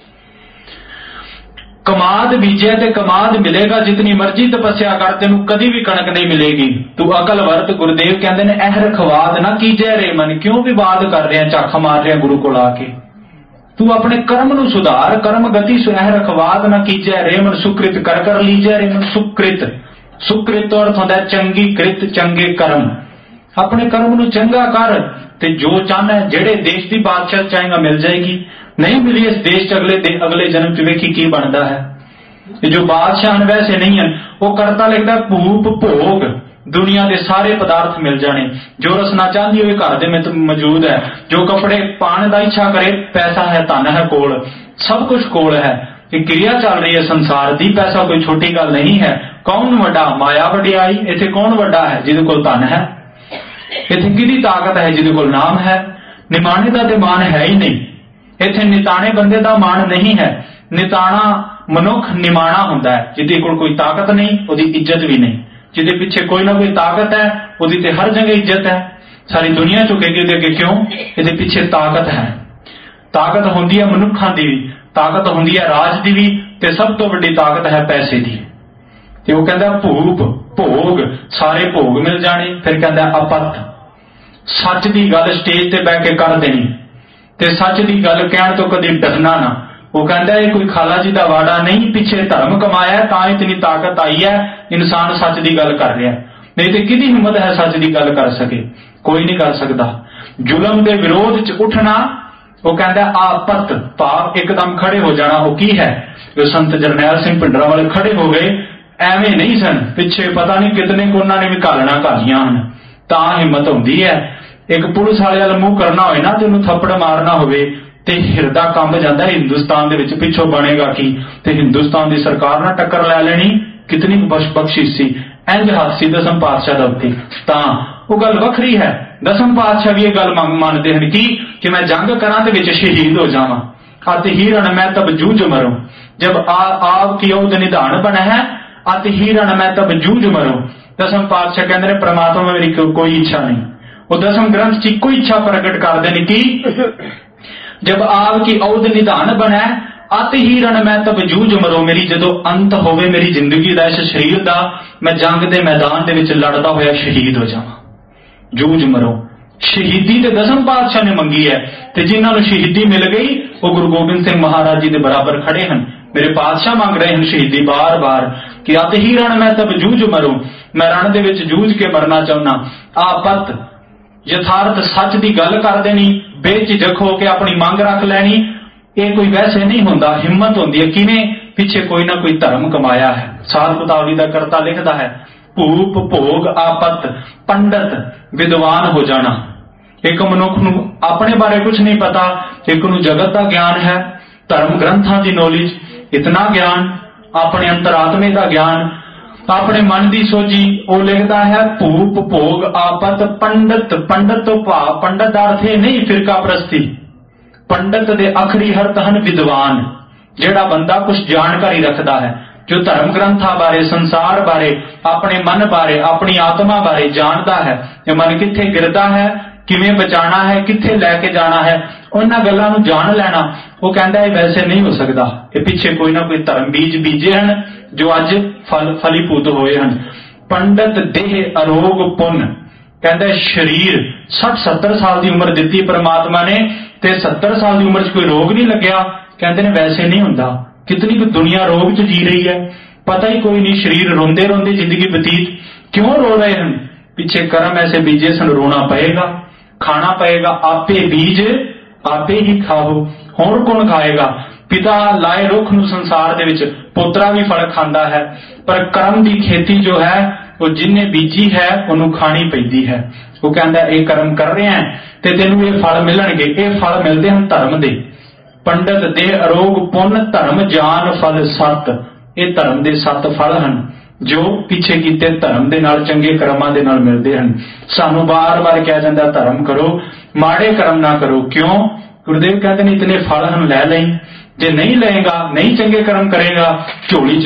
Speaker 1: कमाद बीजे ते कमाद मिलेगा। जितनी मर्जी तपस्या कर तेनू कदी भी कणक नहीं मिलेगी। तू अकल वरत। गुरुदेव कहते हैं एह रखवाद ना कीजे रे मन, क्यों विवाद कर रहे हैं, झख मार रहे हैं गुरु को आके। तू अपने कर्म नू सुधार, कर्म गति एह रखवाद ना कीजे रे मन, सुकृत कर कर लीजे रे मन। सुकृत, सुकृत अर्थ होता है चंगी कृत, चंगे कर्म। अपने कर्म नू चंगा कर ते जो चाहना है, जेड़े देश की बादशाह चाहेगा मिल जाएगी। नहीं मिली इस देश अगले जन्म च वेखी की बनता है। ये जो बादशाह वैसे नहीं है, वो करता लिखता भूप भोग, दुनिया के सारे पदार्थ मिल जाने। जो रसना चाहती हुई घर में मौजूद है, जो कपड़े पाने का इच्छा करे, पैसा है, धन है कोल, सब कुछ कोल है। ये क्रिया चल रही है संसार की, पैसा कोई छोटी गल नहीं है। कौन वड्डा? माया वड्डियाई। इत्थे कौन वड्डा है? जिहदे कोल धन है। इत्थे किहदी ताकत है? जिहदे कोल नाम है। निमाणे दा ते मान है ही नहीं। इत्थे निताणे बंदे दा मान नहीं है। निताणा मनुख निमाणा हुंदा है, जिहदे कोल कोई ताकत नहीं, उहदी इज्जत भी नहीं। जिहदे पिछे कोई ना कोई ताकत है, उहदी ते हर जगह इज्जत है। सारी दुनिया झुकेगी उहदे अगे, क्यों? इहदे पिछे ताकत है। ताकत हुंदी है मनुखां दी भी, ताकत हुंदी है राज दी भी, ते सब तो वड्डी ताकत है पैसे दी। ते वो कहता भूप भोग, सारे भोग मिल जाने। फिर कहता अपत, सच की गल स्टेज ते बैठ के कर देनी, ते सच की गल कहण तो कदी डरना ना। वो कहता है कोई खाला जी का वाड़ा नहीं, पिछे धर्म कमाया तां इतनी ताकत आई है, इंसान सच की गल कर रहा है। नहीं तो किहदी हिम्मत है सच की गल कर सके? कोई नहीं कर सकता। जुलम के विरोध च उठना, वो कहता आपत भाव एकदम खड़े हो जाना। वो की है? जो संत जरनैल सिंह भिंडरा वाले खड़े हो गए, एवें नहीं सन, पिछे पता नहीं कितने को उन्होंने भी घालना घालियां हैं, तां हिम्मत होंदी है। एक पुलिस वाले वाल मूंह करना होए ना, ते उन्हें थप्पड़ मारना होवे, ਤੇ ਹਿਰਦਾ ਕੰਬ ਜਾਂਦਾ ਹਿੰਦੁਸਤਾਨ ਦੇ ਵਿੱਚ ਪਿੱਛੋਂ ਬਣੇਗਾ ਕੀ, ਤੇ ਹਿੰਦੁਸਤਾਨ ਦੀ ਸਰਕਾਰ ਨਾਲ ਟੱਕਰ ਲੈ ਲੈਣੀ, ਕਿਤਨੀ ਬਖਸ਼ਿਸ਼ ਸੀ। ਇੰਜ ਹੱਥ ਸੀ ਦਸਮ ਪਾਤਸ਼ਾਹ ਦਾ ਉੱਤੇ। ਤਾਂ ਉਹ ਗੱਲ ਵੱਖਰੀ ਹੈ, ਦਸਮ ਪਾਤਸ਼ਾਹ ਵੀ ਇਹ ਗੱਲ ਮੰਨਦੇ ਹਨ ਕਿ ਮੈਂ ਜੰਗ ਕਰਾਂ ਦੇ ਵਿੱਚ ਸ਼ਹੀਦ ਹੋ ਜਾਵਾਂ। ਅਤਿ ਹੀਰਨ ਮੈਂ ਤਬ ਜੂਝ ਮਰੂੰ, ਜਬ ਆਪ ਕੀ ਉਹਦ ਨਿਧਾਨ ਬਣਾ ਹੈ, ਅਤਿ ਹੀਰਨ ਮੈਂ ਤਬ ਜੂਝ ਮਰੂੰ। ਦਸਮ ਪਾਤਸ਼ਾਹ ਕਹਿੰਦੇ ਨੇ ਪ੍ਰਮਾਤਮਾ ਮੇਰੀ ਕੋਈ ਇੱਛਾ ਨਹੀਂ। ਉਹ ਦਸਮ ਗ੍ਰੰਥ ਚ ਇੱਕੋ ਇੱਛਾ ਪ੍ਰਗਟ ਕਰਦੇ ਨੇ ਕਿ ਜਬ ਆਪ ਕੀ ਉਹਦ ਨਿਧਾਨ ਬਣਾ ਅਤਿ ਹੀਰਨ ਮੈਂ ਤਬ ਜੂਝ ਮਰੋ, ਮੇਰੀ ਜਦੋਂ ਅੰਤ ਹੋਵੇ ਮੇਰੀ ਜ਼ਿੰਦਗੀ ਦਾ ਇਸ ਸਰੀਰ ਦਾ, ਮੈਂ ਜੰਗ ਦੇ ਮੈਦਾਨ ਦੇ ਵਿੱਚ ਲੜਦਾ ਹੋਇਆ ਸ਼ਹੀਦ ਹੋ ਜਾਵਾਂ। ਜੂਝ ਮਰੋ, ਸ਼ਹੀਦੀ ਤੇ ਦਸਮ ਪਾਤਸ਼ਾਹ ਨੇ ਮੰਗੀ ਹੈ, ਤੇ ਜਿਨ੍ਹਾਂ ਨੂੰ ਸ਼ਹੀਦੀ ਮਿਲ ਗਈ ਉਹ ਗੁਰੂ ਗੋਬਿੰਦ ਸਿੰਘ ਮਹਾਰਾਜ ਜੀ ਦੇ ਬਰਾਬਰ ਖੜੇ ਹਨ। ਮੇਰੇ ਪਾਤਸ਼ਾਹ ਮੰਗ ਰਹੇ ਹਨ ਸ਼ਹੀਦੀ ਬਾਰ-ਬਾਰ ਕਿ ਅਤਿ ਹੀਰਨ ਮੈਂ ਤਬ ਜੂਝ ਮਰੂੰ, ਮੈਂ ਰਣ ਦੇ ਵਿੱਚ ਜੂਝ ਕੇ ਮਰਨਾ ਚਾਹੁੰਦਾ। ਆਪਤ ਯਥਾਰਥ ਸੱਚ ਦੀ ਗੱਲ ਕਰ ਦੇਣੀ, ਬੇਝਿਜਕ ਹੋ ਕੇ ਆਪਣੀ ਮੰਗ ਰੱਖ ਲੈਣੀ, ਇਹ ਕੋਈ ਵੈਸੇ ਨਹੀਂ ਹੁੰਦਾ, ਹਿੰਮਤ ਹੁੰਦੀ ਹੈ। ਕਿਵੇਂ? ਪਿੱਛੇ ਕੋਈ ਨਾ ਕੋਈ ਧਰਮ ਕਮਾਇਆ ਹੈ। ਸਾਧ ਪੁਤਾਵਲੀ ਦਾ ਕਰਤਾ ਲਿਖਦਾ ਹੈ, ਭੂਪ ਭੋਗ ਆਪਤ ਪੰਡਤ ਵਿਦਵਾਨ ਹੋ ਜਾਣਾ। ਇੱਕ ਮਨੁੱਖ ਨੂੰ ਆਪਣੇ ਬਾਰੇ ਕੁਝ ਨਹੀਂ ਪਤਾ, ਇੱਕ ਨੂੰ ਜਗਤ ਦਾ ਗਿਆਨ ਹੈ, ਧਰਮ ਗ੍ਰੰਥਾਂ ਦੀ ਨੌਲੇਜ, ਇਤਨਾ ਗਿਆਨ, ਆਪਣੇ ਅੰਤਰਾਤਮੇ ਦਾ ਗਿਆਨ, ਆਪਣੇ ਮਨ ਦੀ ਸੋਝੀ। ਉਹ ਲਿਖਦਾ ਹੈ ਭੂਪ ਭੋਗ ਆਪਤ ਪੰਡਤ। ਪੰਡਤ ਤੋਂ ਭਾਵ, ਪੰਡਤ ਦਾ ਅਰਥ ਇਹ ਨਹੀਂ ਫਿਰਕਾ ਪ੍ਰਸਤੀ, ਪੰਡਤ ਦੇ ਆਖਰੀ ਅਰਥ ਹਨ ਵਿਦਵਾਨ। ਜਿਹੜਾ ਬੰਦਾ ਕੁਝ ਜਾਣਕਾਰੀ ਰੱਖਦਾ ਹੈ, ਜੋ ਧਰਮ ਗ੍ਰੰਥਾਂ ਬਾਰੇ, ਸੰਸਾਰ ਬਾਰੇ, ਆਪਣੇ ਮਨ ਬਾਰੇ, ਆਪਣੀ ਆਤਮਾ ਬਾਰੇ ਜਾਣਦਾ ਹੈ, ਇਹ ਮਨ ਕਿੱਥੇ ਗਿਰਦਾ ਹੈ, ਕਿਵੇਂ ਬਚਾਣਾ ਹੈ, ਕਿੱਥੇ ਲੈ ਕੇ ਜਾਣਾ ਹੈ, ਉਹਨਾਂ ਗੱਲਾਂ ਨੂੰ ਜਾਣ ਲੈਣਾ। ਉਹ ਕਹਿੰਦਾ ਇਹ ਵੈਸੇ ਨਹੀਂ ਹੋ ਸਕਦਾ, ਇਹ ਪਿੱਛੇ ਕੋਈ ਨਾ ਕੋਈ ਧਰਮ ਬੀਜ ਬੀਜੇ ਹਨ ਜੋ ਅੱਜ ਫਲੀਭੂਤ ਹੋਏ ਹਨ। ਪੰਡਤ ਦੇਹ ਅਰੋਗ ਪੁੰਨ, ਕਹਿੰਦਾ ਸਰੀਰ 60-70 ਸਾਲ ਦੀ ਉਮਰ ਦਿੱਤੀ ਪ੍ਰਮਾਤਮਾ ਨੇ, ਤੇ 70 ਸਾਲ ਦੀ ਉਮਰ 'ਚ ਕੋਈ ਰੋਗ ਨਹੀਂ ਲੱਗਿਆ। ਕਹਿੰਦੇ ਨੇ ਵੈਸੇ ਨਹੀਂ ਹੁੰਦਾ, ਕਿਤਨੀ ਕੁ ਦੁਨੀਆ ਰੋਗ 'ਚ ਜੀ ਰਹੀ ਹੈ, ਪਤਾ ਹੀ ਕੋਈ ਨਹੀਂ। ਸਰੀਰ ਰੋਂਦੇ ਰੋਂਦੇ ਜ਼ਿੰਦਗੀ ਬਤੀਤ ਕਿਉਂ ਰੋ ਰਹੇ ਹਨ? ਪਿੱਛੇ ਕਰਮ ਐਸੇ ਬੀਜੇ ਸਨ, ਰੋਣਾ ਪਏਗਾ, ਖਾਣਾ ਪਏਗਾ। ਆਪੇ ਬੀਜ ਆਪੇ ਹੀ ਖਾਓ, ਹੋਰ ਕੌਣ ਖਾਏਗਾ? ਪਿਤਾ ਲਾਏ ਰੁੱਖ ਨੂੰ ਸੰਸਾਰ ਦੇ ਵਿੱਚ ਪੋਤਰਾ ਵੀ ਫਲ ਖਾਂਦਾ ਹੈ, ਪਰ ਕਰਮ ਦੀ ਖੇਤੀ ਜੋ ਹੈ ਉਹ ਜਿੰਨੇ ਬੀਜੀ ਹੈ ਉਹਨੂੰ ਖਾਣੀ ਪੈਂਦੀ ਹੈ। ਉਹ ਕਹਿੰਦਾ ਇਹ ਕਰਮ ਕਰ ਰਿਹਾ ਤੇ ਤੈਨੂੰ ਇਹ ਫਲ ਮਿਲਣਗੇ। ਇਹ ਫਲ ਮਿਲਦੇ ਹਨ ਧਰਮ ਦੇ। ਪੰਡਤ ਦੇ ਅਰੋਗ ਪੁੰਨ ਧਰਮ ਜਾਨ ਫਲ ਸਤ, ਇਹ ਧਰਮ ਦੇ 7 ਫਲ ਹਨ ਜੋ ਪਿੱਛੇ ਕੀਤੇ ਧਰਮ ਦੇ ਨਾਲ, ਚੰਗੇ ਕਰਮਾਂ ਦੇ ਨਾਲ ਮਿਲਦੇ ਹਨ। ਸਾਨੂੰ ਬਾਰ-ਬਾਰ ਕਿਹਾ ਜਾਂਦਾ ਧਰਮ ਕਰੋ, ਮਾੜੇ ਕਰਮ ਨਾ ਕਰੋ। ਕਿਉਂ? ਗੁਰਦੇਵ ਕਹਿੰਦੇ ਨੇ ਇਤਨੇ ਫਲ ਹਨ, ਲੈ ਲਈ। ਜੇ ਨਹੀਂ ਲਏਗਾ, ਨਹੀਂ ਚੰਗੇ ਕਰਮ ਕਰੇਗਾ, ਝੋਲੀ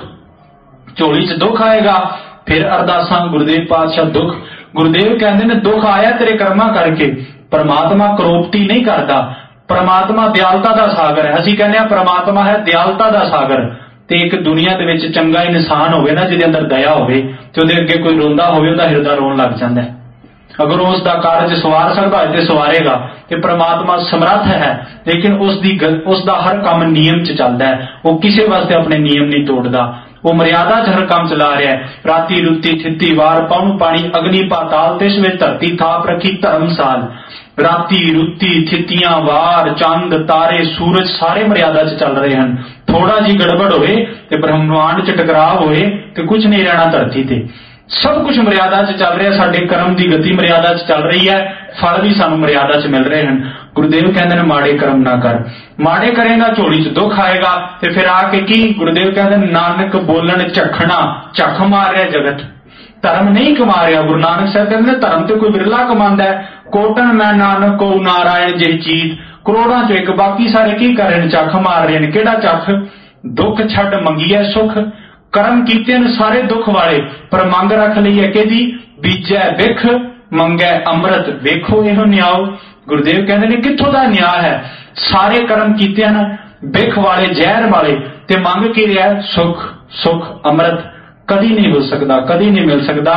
Speaker 1: 'ਚ ਦੁੱਖ ਆਏਗਾ। ਫਿਰ ਅਰਦਾਸਾਂ ਗੁਰਦੇਵ ਪਾਤਸ਼ਾਹ ਦੁੱਖ। ਗੁਰਦੇਵ ਕਹਿੰਦੇ ਨੇ ਦੁੱਖ ਆਇਆ ਤੇਰੇ ਕਰਮਾਂ ਕਰਕੇ। ਪਰਮਾਤਮਾ ਕਰੋਪਤੀ ਨਹੀਂ ਕਰਦਾ, ਪਰਮਾਤਮਾ ਦਿਆਲਤਾ ਦਾ ਸਾਗਰ ਹੈ। ਅਸੀਂ ਕਹਿੰਦੇ ਹਾਂ ਪਰਮਾਤਮਾ ਹੈ ਦਿਆਲਤਾ ਦਾ ਸਾਗਰ। ਤੇ ਇੱਕ ਦੁਨੀਆ ਦੇ ਵਿੱਚ ਚੰਗਾ ਇਨਸਾਨ ਹੋਵੇ ਨਾ, ਜਿਹਦੇ ਅੰਦਰ ਦਇਆ ਹੋਵੇ, ਤੇ ਉਹਦੇ ਅੱਗੇ ਕੋਈ ਰੋਂਦਾ ਹੋਵੇ, ਉਹਦਾ ਹਿਰਦਾ ਰੋਣ ਲੱਗ ਜਾਂਦਾ ਹੈ। ਅਗਰ ਉਸ ਦਾ ਕਾਰਜ ਸਵਾਰ ਸਕਦਾ ਹੈ ਤੇ ਸਵਾਰੇਗਾ, ਤੇ ਪ੍ਰਮਾਤਮਾ ਸਮਰੱਥ ਹੈ, ਲੇਕਿਨ ਉਸ ਦਾ ਹਰ ਕੰਮ ਨਿਯਮ 'ਚ ਚੱਲਦਾ ਹੈ। ਉਹ ਕਿਸੇ ਵਾਸਤੇ ਆਪਣੇ ਨਿਯਮ ਨਹੀਂ ਤੋੜਦਾ, ਉਹ ਮਰਿਆਦਾ 'ਚ ਹਰ ਕੰਮ ਚਲਾ ਰਿਹਾ ਹੈ। ਰਾਤੀ ਰੁੱਤੀ ਥਿੱਤੀ ਵਾਰ ਪਉਣ ਪਾਣੀ ਅਗਨੀ ਪਾਤਾਲ, ਤਿਸ ਵਿੱਚ ਧਰਤੀ ਥਾਪ ਰੱਖੀ ਧਰਮਸਾਲ। ਰਾਤੀ ਰੁੱਤੀ ਥਿੱਤੀਆਂ ਵਾਰ ਚੰਦ ਤਾਰੇ ਸੂਰਜ ਸਾਰੇ ਮਰਿਆਦਾ 'ਚ ਚੱਲ ਰਹੇ ਹਨ। ਥੋੜਾ ਜਿਹੀ ਗੜਬੜ ਹੋਵੇ ਤੇ ਬ੍ਰਹਮਾਂਡ 'ਚ ਟਕਰਾਅ ਹੋਏ ਤੇ ਕੁਝ ਨਹੀਂ ਰਹਿਣਾ ਧਰਤੀ ਤੇ। ਸਭ ਕੁਝ ਮਰਿਆਦਾ 'ਚ ਚੱਲ ਰਿਹਾ। ਸਾਡੇ ਕਰਮ ਦੀ ਗਤੀ ਮਰਿਆਦਾ 'ਚ ਚੱਲ ਰਹੀ ਹੈ, ਫਲ ਵੀ ਸਾਨੂੰ ਮਰਿਆਦਾ 'ਚ ਮਿਲ ਰਹੇ ਹਨ। ਗੁਰਦੇਵ ਕਹਿੰਦੇ ਨੇ ਮਾੜੇ ਕਰਮ ਨਾ ਕਰ। ਮਾੜੇ ਕਰੇਗਾ ਝੋਲੀ 'ਚ ਦੁੱਖ ਆਏਗਾ। ਤੇ ਫਿਰ ਆ ਕੇ ਕੀ ਗੁਰਦੇਵ ਕਹਿੰਦੇ ਨਾਨਕ ਬੋਲਣ ਝਖਣਾ, ਝੱਖ ਮਾਰ ਰਿਹਾ ਜਗਤ, ਧਰਮ ਨਹੀਂ ਕਮਾ ਰਿਹਾ। ਗੁਰੂ ਨਾਨਕ ਸਾਹਿਬ ਕਹਿੰਦੇ ਨੇ ਧਰਮ ਤੇ ਕੋਈ ਵਿਰਲਾ ਕਮਾਉਂਦਾ ਹੈ। ਕੋਟਨ ਮੈਂ ਨਾਨਕ ਕੋ ਨਾਰਾਇਣ ਜਿਹੀ ਚੀਜ਼, ਕਰੋੜਾਂ 'ਚੋਂ ਇੱਕ। ਬਾਕੀ ਸਾਰੇ ਕੀ ਕਰ ਰਹੇ ਨੇ? ਝੱਖ ਮਾਰ ਰਹੇ ਨੇ। ਕਿਹੜਾ ਝੱਖ? ਦੁੱਖ ਛੱਡ ਮੰਗੀਐ ਸੁਖ। ਕਰਮ ਕੀਤੇ ਨੇ ਸਾਰੇ ਦੁੱਖ ਵਾਲੇ, ਪਰ ਮੰਗ ਰੱਖ ਲਈ ਹੈ ਕਿਹਦੀ? ਬੀਜੈ ਬਿਖ ਮੰਗੈ ਅੰਮ੍ਰਿਤ। ਵੇਖੋ ਇਹੋ ਨਿਆਓ। ਗੁਰਦੇਵ ਕਹਿੰਦੇ ਨੇ ਕਿੱਥੋਂ ਦਾ ਨਿਆਂ ਹੈ? ਸਾਰੇ ਕਰਮ ਕੀਤੇ ਹਨ ਬਿਖ ਵਾਲੇ, ਜ਼ਹਿਰ ਵਾਲੇ, ਤੇ ਮੰਗ ਕੀ ਰਿਹਾ? ਸੁਖ। ਸੁਖ ਅੰਮ੍ਰਿਤ ਕਦੀ ਨਹੀਂ ਹੋ ਸਕਦਾ, ਕਦੀ ਨਹੀਂ ਮਿਲ ਸਕਦਾ,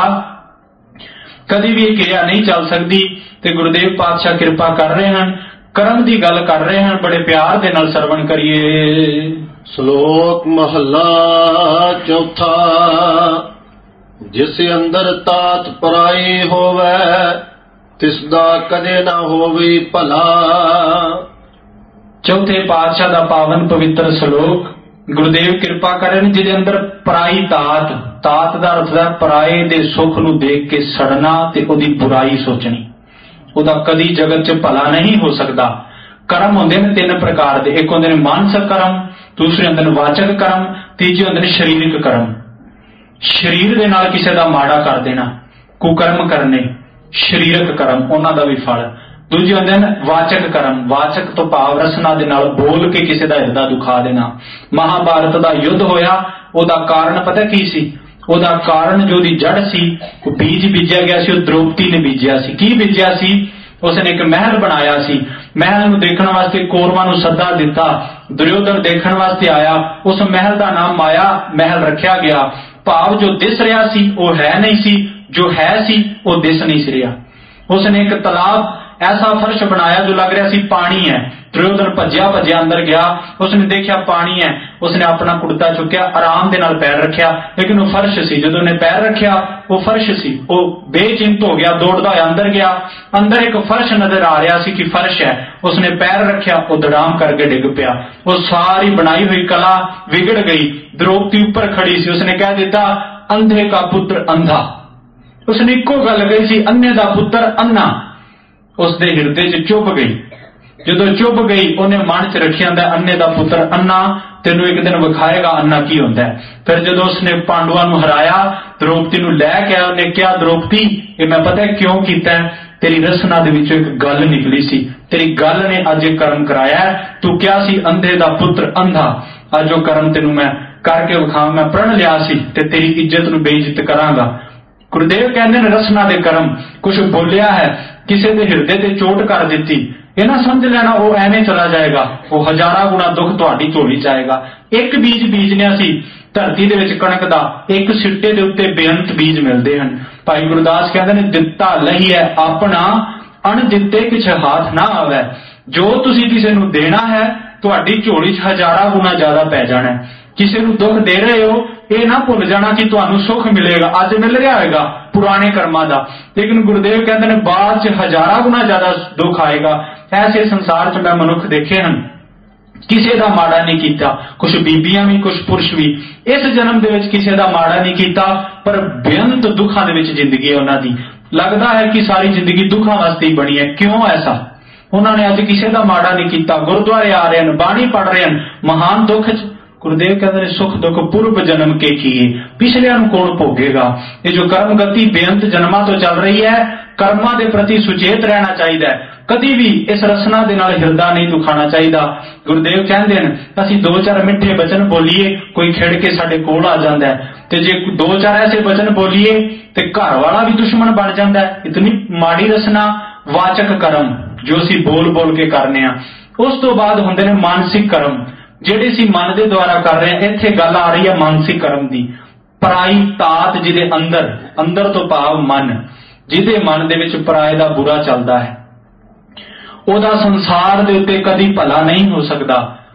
Speaker 1: ਕਦੀ ਵੀ ਇਹ ਕਿਰਿਆ ਨਹੀਂ ਚੱਲ ਸਕਦੀ। ਤੇ ਗੁਰਦੇਵ ਪਾਤਸ਼ਾਹ ਕਿਰਪਾ ਕਰ ਰਹੇ ਹਨ, ਕਰਮ ਦੀ ਗੱਲ ਕਰ ਰਹੇ ਹਨ। ਬੜੇ ਪਿਆਰ ਦੇ ਨਾਲ ਸਰਵਣ ਕਰੀਏ।
Speaker 2: ਸ਼ਲੋਕ ਮਹੱਲਾ ਚੌਥਾ। ਜਿਸ ਅੰਦਰ ਤਾਤ ਪਰਾਈ ਹੋਵੇ, ਤਿਸ ਦਾ ਕਦੇ ਨਾ ਹੋਵੇ ਭਲਾ।
Speaker 1: ਚੌਥੇ ਪਾਤਸ਼ਾਹ ਦਾ ਪਾਵਨ ਪਵਿੱਤਰ ਸ਼ਲੋਕ। ਗੁਰਦੇਵ ਕਿਰਪਾ ਕਰਨ ਜਿਹਦੇ ਅੰਦਰ ਪਰਾਈ ਤਾਤ, ਤਾਤ ਦਾ ਅਰਥ ਹੈ ਪਰਾਏ ਦੇ ਸੁੱਖ ਨੂੰ ਦੇਖ ਕੇ ਸੜਨਾ ਤੇ ਉਹਦੀ ਬੁਰਾਈ ਸੋਚਣੀ। ਉਹਦਾ ਕਦੀ ਜਗਤ 'ਚ ਭਲਾ ਨਹੀਂ ਹੋ ਸਕਦਾ। ਕਰਮ ਹੁੰਦੇ ਨੇ ਤਿੰਨ ਪ੍ਰਕਾਰ ਦੇ। ਇੱਕ ਹੁੰਦੇ ਨੇ ਮਾਨਸਿਕ ਕਰਮ, ਦੂਸਰੇ ਹੁੰਦੇ ਨੇ ਵਾਚਕ ਕਰਮ, ਤੀਜੇ ਹੁੰਦੇ ਨੇ ਸਰੀਰਕ ਕਰਮ। ਸਰੀਰ ਦੇ ਨਾਲ ਕਿਸੇ ਦਾ ਮਾੜਾ ਕਰ ਦੇਣਾ, ਕੁਕਰਮ ਕਰਨੇ, ਸਰੀਰਕ ਕਰਮ, ਉਹਨਾਂ ਦਾ ਵੀ ਫਲ। ਦੂਜੇ ਹੁੰਦੇ ਨੇ ਵਾਚਕ ਕਰਮ, ਵਾਚਕ ਤੋਂ ਭਾਵ ਰਸਨਾ ਦੇ ਨਾਲ ਬੋਲ ਕੇ ਕਿਸੇ ਦਾ ਹਿਰਦਾ ਦੁਖਾ ਦੇਣਾ। ਮਹਾਭਾਰਤ ਦਾ ਯੁੱਧ ਹੋਇਆ, ਉਹਦਾ ਕਾਰਨ ਪਤਾ ਕੀ ਸੀ? ਉਹਦਾ ਕਾਰਨ ਜੋ ਉਹਦੀ ਜੜ ਸੀ, ਉਹ ਬੀਜ ਬੀਜਿਆ ਗਿਆ ਸੀ, ਉਹ ਦ੍ਰੋਪਦੀ ਨੇ ਬੀਜਿਆ ਸੀ। ਕੀ ਬੀਜਿਆ ਸੀ? ਉਸਨੇ ਇੱਕ ਮਹਿਲ ਬਣਾਇਆ ਸੀ। ਮਹਿਲ ਨੂੰ ਦੇਖਣ ਵਾਸਤੇ ਕੌਰਵਾਂ ਨੂੰ ਸੱਦਾ ਦਿੱਤਾ, ਦੁਰਯੋਧਨ ਦੇਖਣ ਵਾਸਤੇ ਆਇਆ। ਉਸ ਮਹਿਲ ਦਾ ਨਾਮ ਮਾਇਆ ਮਹਿਲ ਰੱਖਿਆ ਗਿਆ। ਭਾਵ ਜੋ ਦਿਸ ਰਿਹਾ ਸੀ ਉਹ ਹੈ ਨਹੀਂ ਸੀ, ਜੋ ਹੈ ਸੀ ਉਹ ਦਿਸ ਨਹੀਂ ਸੀ ਰਿਹਾ। ਉਸਨੇ ਇੱਕ ਤਲਾਬ ਐਸਾ ਫਰਸ਼ ਬਣਾਇਆ ਜੋ ਲੱਗ ਰਿਹਾ ਸੀ ਪਾਣੀ ਹੈ। ਦੁਰਯੋਧਨ ਭੱਜਿਆ ਭੱਜਿਆ ਅੰਦਰ ਗਿਆ, ਉਸਨੇ ਦੇਖਿਆ ਪਾਣੀ ਹੈ। ਉਸਨੇ ਆਪਣਾ ਕੁੜਤਾ ਚੁੱਕਿਆ, ਆਰਾਮ ਦੇ ਨਾਲ ਪੈਰ ਰੱਖਿਆ, ਲੇਕਿਨ ਉਹ ਫਰਸ਼ ਸੀ। ਜਦੋਂ ਉਹਨੇ ਪੈਰ ਰੱਖਿਆ ਉਹ ਫਰਸ਼ ਸੀ, ਉਹ ਬੇਚਿੰਤ ਹੋ ਗਿਆ, ਦੌੜਦਾ ਹੋਇਆ ਅੰਦਰ ਗਿਆ। ਅੰਦਰ ਇੱਕ ਫਰਸ਼ ਨਜ਼ਰ ਆ ਰਿਹਾ ਸੀ ਕਿ ਫਰਸ਼ ਹੈ। ਉਸਨੇ ਪੈਰ ਰੱਖਿਆ, ਉਹ ਦੜਾਮ ਕਰਕੇ ਡਿੱਗ ਪਿਆ। ਉਹ ਸਾਰੀ ਬਣਾਈ ਹੋਈ ਕਲਾ ਵਿਗੜ ਗਈ। ਦ੍ਰੋਪਦੀ ਉੱਪਰ ਖੜੀ ਸੀ, ਉਸਨੇ ਕਹਿ ਦਿੱਤਾ ਅੰਧੇ ਕਾ ਪੁੱਤਰ ਅੰਧਾ। ਉਸਨੇ ਇੱਕੋ ਗੱਲ ਕਹੀ ਸੀ, ਅੰਨੇ ਦਾ ਪੁੱਤਰ ਅੰਨਾ। ਉਸਦੇ ਹਿਰਦੇ 'ਚ ਚੁੱਭ ਗਈ। ਜਦੋਂ ਚੁੱਭ ਗਈ ਉਹਨੇ ਮਨ 'ਚ ਰੱਖਿਆ ਹੁੰਦਾ ਅੰਨੇ ਦਾ ਪੁੱਤਰ ਅੰਨਾ, ਤੈਨੂੰ ਇੱਕ ਦਿਨ ਵਿਖਾਏਗਾ ਅੰਨਾ ਕੀ ਹੁੰਦਾ। ਫਿਰ ਜਦੋਂ ਉਸਨੇ ਪਾਂਡਵਾਂ ਨੂੰ ਹਰਾਇਆ, ਦ੍ਰੋਪਦੀ ਨੂੰ ਲੈ ਕੇ ਆਇਆ, ਉਹਨੇ ਕਿਹਾ ਦ੍ਰੋਪਦੀ ਇਹ ਮੈਂ ਪਤਾ ਕਿਉਂ ਕੀਤਾ? ਤੇਰੀ ਰਸਨਾ ਦੇ ਵਿੱਚੋਂ ਇੱਕ ਗੱਲ ਨਿਕਲੀ ਸੀ, ਤੇਰੀ ਗੱਲ ਨੇ ਅੱਜ ਇਹ ਕਰਮ ਕਰਾਇਆ। ਤੂੰ ਕਿਹਾ ਸੀ ਅੰਧੇ ਦਾ ਪੁੱਤਰ ਅੰਧਾ, ਅੱਜ ਉਹ ਕਰਮ ਤੈਨੂੰ ਮੈਂ ਕਰਕੇ ਵਿਖਾਵਾਂ। ਮੈਂ ਪ੍ਰਣ ਲਿਆ ਸੀ ਤੇ ਤੇਰੀ ਇੱਜ਼ਤ ਨੂੰ ਬੇਇੱਜ਼ਤ ਕਰਾਂਗਾ। ਗੁਰਦੇਵ ਕਹਿੰਦੇ ਨੇ ਰਸਨਾ ਦੇ ਕਰਮ, ਕੁਝ ਬੋਲਿਆ ਹੈ, ਕਿਸੇ ਦੇ ਹਿਰਦੇ ਤੇ ਚੋਟ ਕਰ ਦਿੱਤੀ, ਇਹ ਨਾ ਸਮਝ ਲੈਣਾ ਉਹ ਐਵੇਂ ਚਲਾ ਜਾਏਗਾ, ਉਹ ਹਜ਼ਾਰਾਂ ਗੁਣਾ ਦੁੱਖ ਤੁਹਾਡੀ ਝੋਲੀ 'ਚ ਆਏਗਾ। ਇੱਕ ਬੀਜ ਬੀਜਣਿਆ ਸੀ ਧਰਤੀ ਦੇ ਵਿੱਚ ਕਣਕ ਦਾ, ਇੱਕ ਸਿੱਟੇ ਦੇ ਉੱਤੇ ਬੇਅੰਤ ਬੀਜ ਮਿਲਦੇ ਹਨ। ਭਾਈ ਗੁਰਦਾਸ ਕਹਿੰਦੇ ਨੇ ਦਿੱਤਾ ਲਹੀਐ ਆਪਣਾ, ਅਣ ਦਿੱਤੇ ਕਿਛ ਹਾਥ ਨਾ ਆਵੇ। ਜੋ ਤੁਸੀਂ ਕਿਸੇ ਨੂੰ ਦੇਣਾ ਹੈ ਤੁਹਾਡੀ ਝੋਲੀ 'ਚ ਹਜ਼ਾਰਾਂ ਗੁਣਾ ਜ਼ਿਆਦਾ ਪੈ ਜਾਣਾ। ਕਿਸੇ ਨੂੰ ਦੁੱਖ ਦੇ ਰਹੇ ਹੋ, ਇਹ ਨਾ ਭੁੱਲ ਜਾਣਾ ਕਿ ਤੁਹਾਨੂੰ ਸੁੱਖ ਮਿਲੇਗਾ, ਅੱਜ ਮਿਲ ਰਿਹਾ ਹੋਏਗਾ ਪੁਰਾਣੇ ਕਰਮਾਂ ਦਾ, ਲੇਕਿਨ ਗੁਰਦੇਵ ਕਹਿੰਦੇ ਨੇ ਬਾਅਦ 'ਚ ਹਜ਼ਾਰਾਂ ਗੁਣਾ ਜ਼ਿਆਦਾ ਦੁੱਖ ਆਏਗਾ। ਐਸੇ ਸੰਸਾਰ 'ਚ ਮੈਂ ਮਨੁੱਖ ਦੇਖੇ ਹਨ, ਕਿਸੇ ਦਾ ਮਾੜਾ ਨਹੀਂ ਕੀਤਾ, ਕੁਝ ਬੀਬੀਆਂ ਵੀ ਕੁਝ ਪੁਰਸ਼ ਵੀ। ਇਸ ਜਨਮ ਦੇ ਵਿੱਚ ਕਿਸੇ ਦਾ ਮਾੜਾ ਨਹੀਂ ਕੀਤਾ, ਪਰ ਬੇਅੰਤ ਦੁੱਖਾਂ ਦੇ ਵਿੱਚ ਜ਼ਿੰਦਗੀ ਹੈ ਉਹਨਾਂ ਦੀ। ਲੱਗਦਾ ਹੈ ਕਿ ਸਾਰੀ ਜ਼ਿੰਦਗੀ ਦੁੱਖਾਂ ਵਾਸਤੇ ਹੀ ਬਣੀ ਹੈ। ਕਿਉਂ ਐਸਾ? ਉਹਨਾਂ ਨੇ ਅੱਜ ਕਿਸੇ ਦਾ ਮਾੜਾ ਨਹੀਂ ਕੀਤਾ, ਗੁਰਦੁਆਰੇ ਆ ਰਹੇ ਹਨ, ਬਾਣੀ ਪੜ੍ਹ ਰਹੇ ਹਨ, ਮਹਾਨ ਦੁੱਖ 'ਚ। ਗੁਰਦੇਵ ਕਹਿੰਦੇ ਨੇ ਸੁਖ ਦੁੱਖ ਪੂਰਬ ਜਨਮ ਕੇ ਕੀਏ, ਪਿਛਲਿਆਂ ਨੂੰ ਕੌਣ ਭੋਗੇਗਾ। ਇਹ ਜੋ ਕਰਮ ਗਤੀ ਬੇਅੰਤ ਜਨਮਾਂ ਤੋਂ ਚੱਲ ਰਹੀ ਹੈ, ਕਰਮਾਂ ਦੇ ਪ੍ਰਤੀ ਸੁਚੇਤ ਰਹਿਣਾ ਚਾਹੀਦਾ ਹੈ। ਕਦੀ ਵੀ ਇਸ ਰਸਨਾ ਦੇ ਨਾਲ ਹਿਰਦਾ ਨਹੀਂ ਦੁਖਾਣਾ ਚਾਹੀਦਾ। ਗੁਰਦੇਵ ਕਹਿੰਦੇ ਨੇ ਅਸੀਂ ਦੋ ਚਾਰ ਮਿੱਠੇ ਬਚਨ ਬੋਲੀਏ, ਕੋਈ ਖਿੜ ਕੇ ਸਾਡੇ ਕੋਲ ਆ ਜਾਂਦਾ ਹੈ, ਤੇ ਜੇ ਦੋ ਚਾਰ ਐਸੇ ਬਚਨ ਬੋਲੀਏ ਤੇ ਘਰ ਵਾਲਾ ਵੀ ਦੁਸ਼ਮਣ ਬਣ ਜਾਂਦਾ ਹੈ। ਇਤਨੀ ਮਾੜੀ ਰਸਨਾ, ਵਾਚਕ ਕਰਮ ਜੋ ਅਸੀਂ ਬੋਲ ਬੋਲ ਕੇ ਕਰਨੇ ਆ। ਉਸ ਤੋਂ ਬਾਅਦ ਹੁੰਦੇ ਨੇ ਮਾਨਸਿਕ ਕਰਮ, ਜਿਹੜੇ ਅਸੀਂ ਮਨ ਦੇ ਦੁਆਰਾ ਕਰ ਰਹੇ ਹਾਂ। ਇੱਥੇ ਗੱਲ ਆ ਰਹੀ ਹੈ ਮਾਨਸਿਕ ਕਰਮ ਦੀ। ਪਰਾਈ ਤਾਤ ਜਿਹਦੇ ਅੰਦਰ, ਅੰਦਰ ਤੋਂ ਭਾਵ ਮਨ, ਜਿਹਦੇ ਮਨ ਦੇ ਵਿੱਚ ਪਰਾਏ ਦਾ ਬੁਰਾ ਚੱਲਦਾ ਹੈ, ਉਹਦਾ ਸੰਸਾਰ ਦੇ ਉੱਤੇ ਕਦੀ ਭਲਾ ਨਹੀਂ ਹੋ ਸਕਦਾ।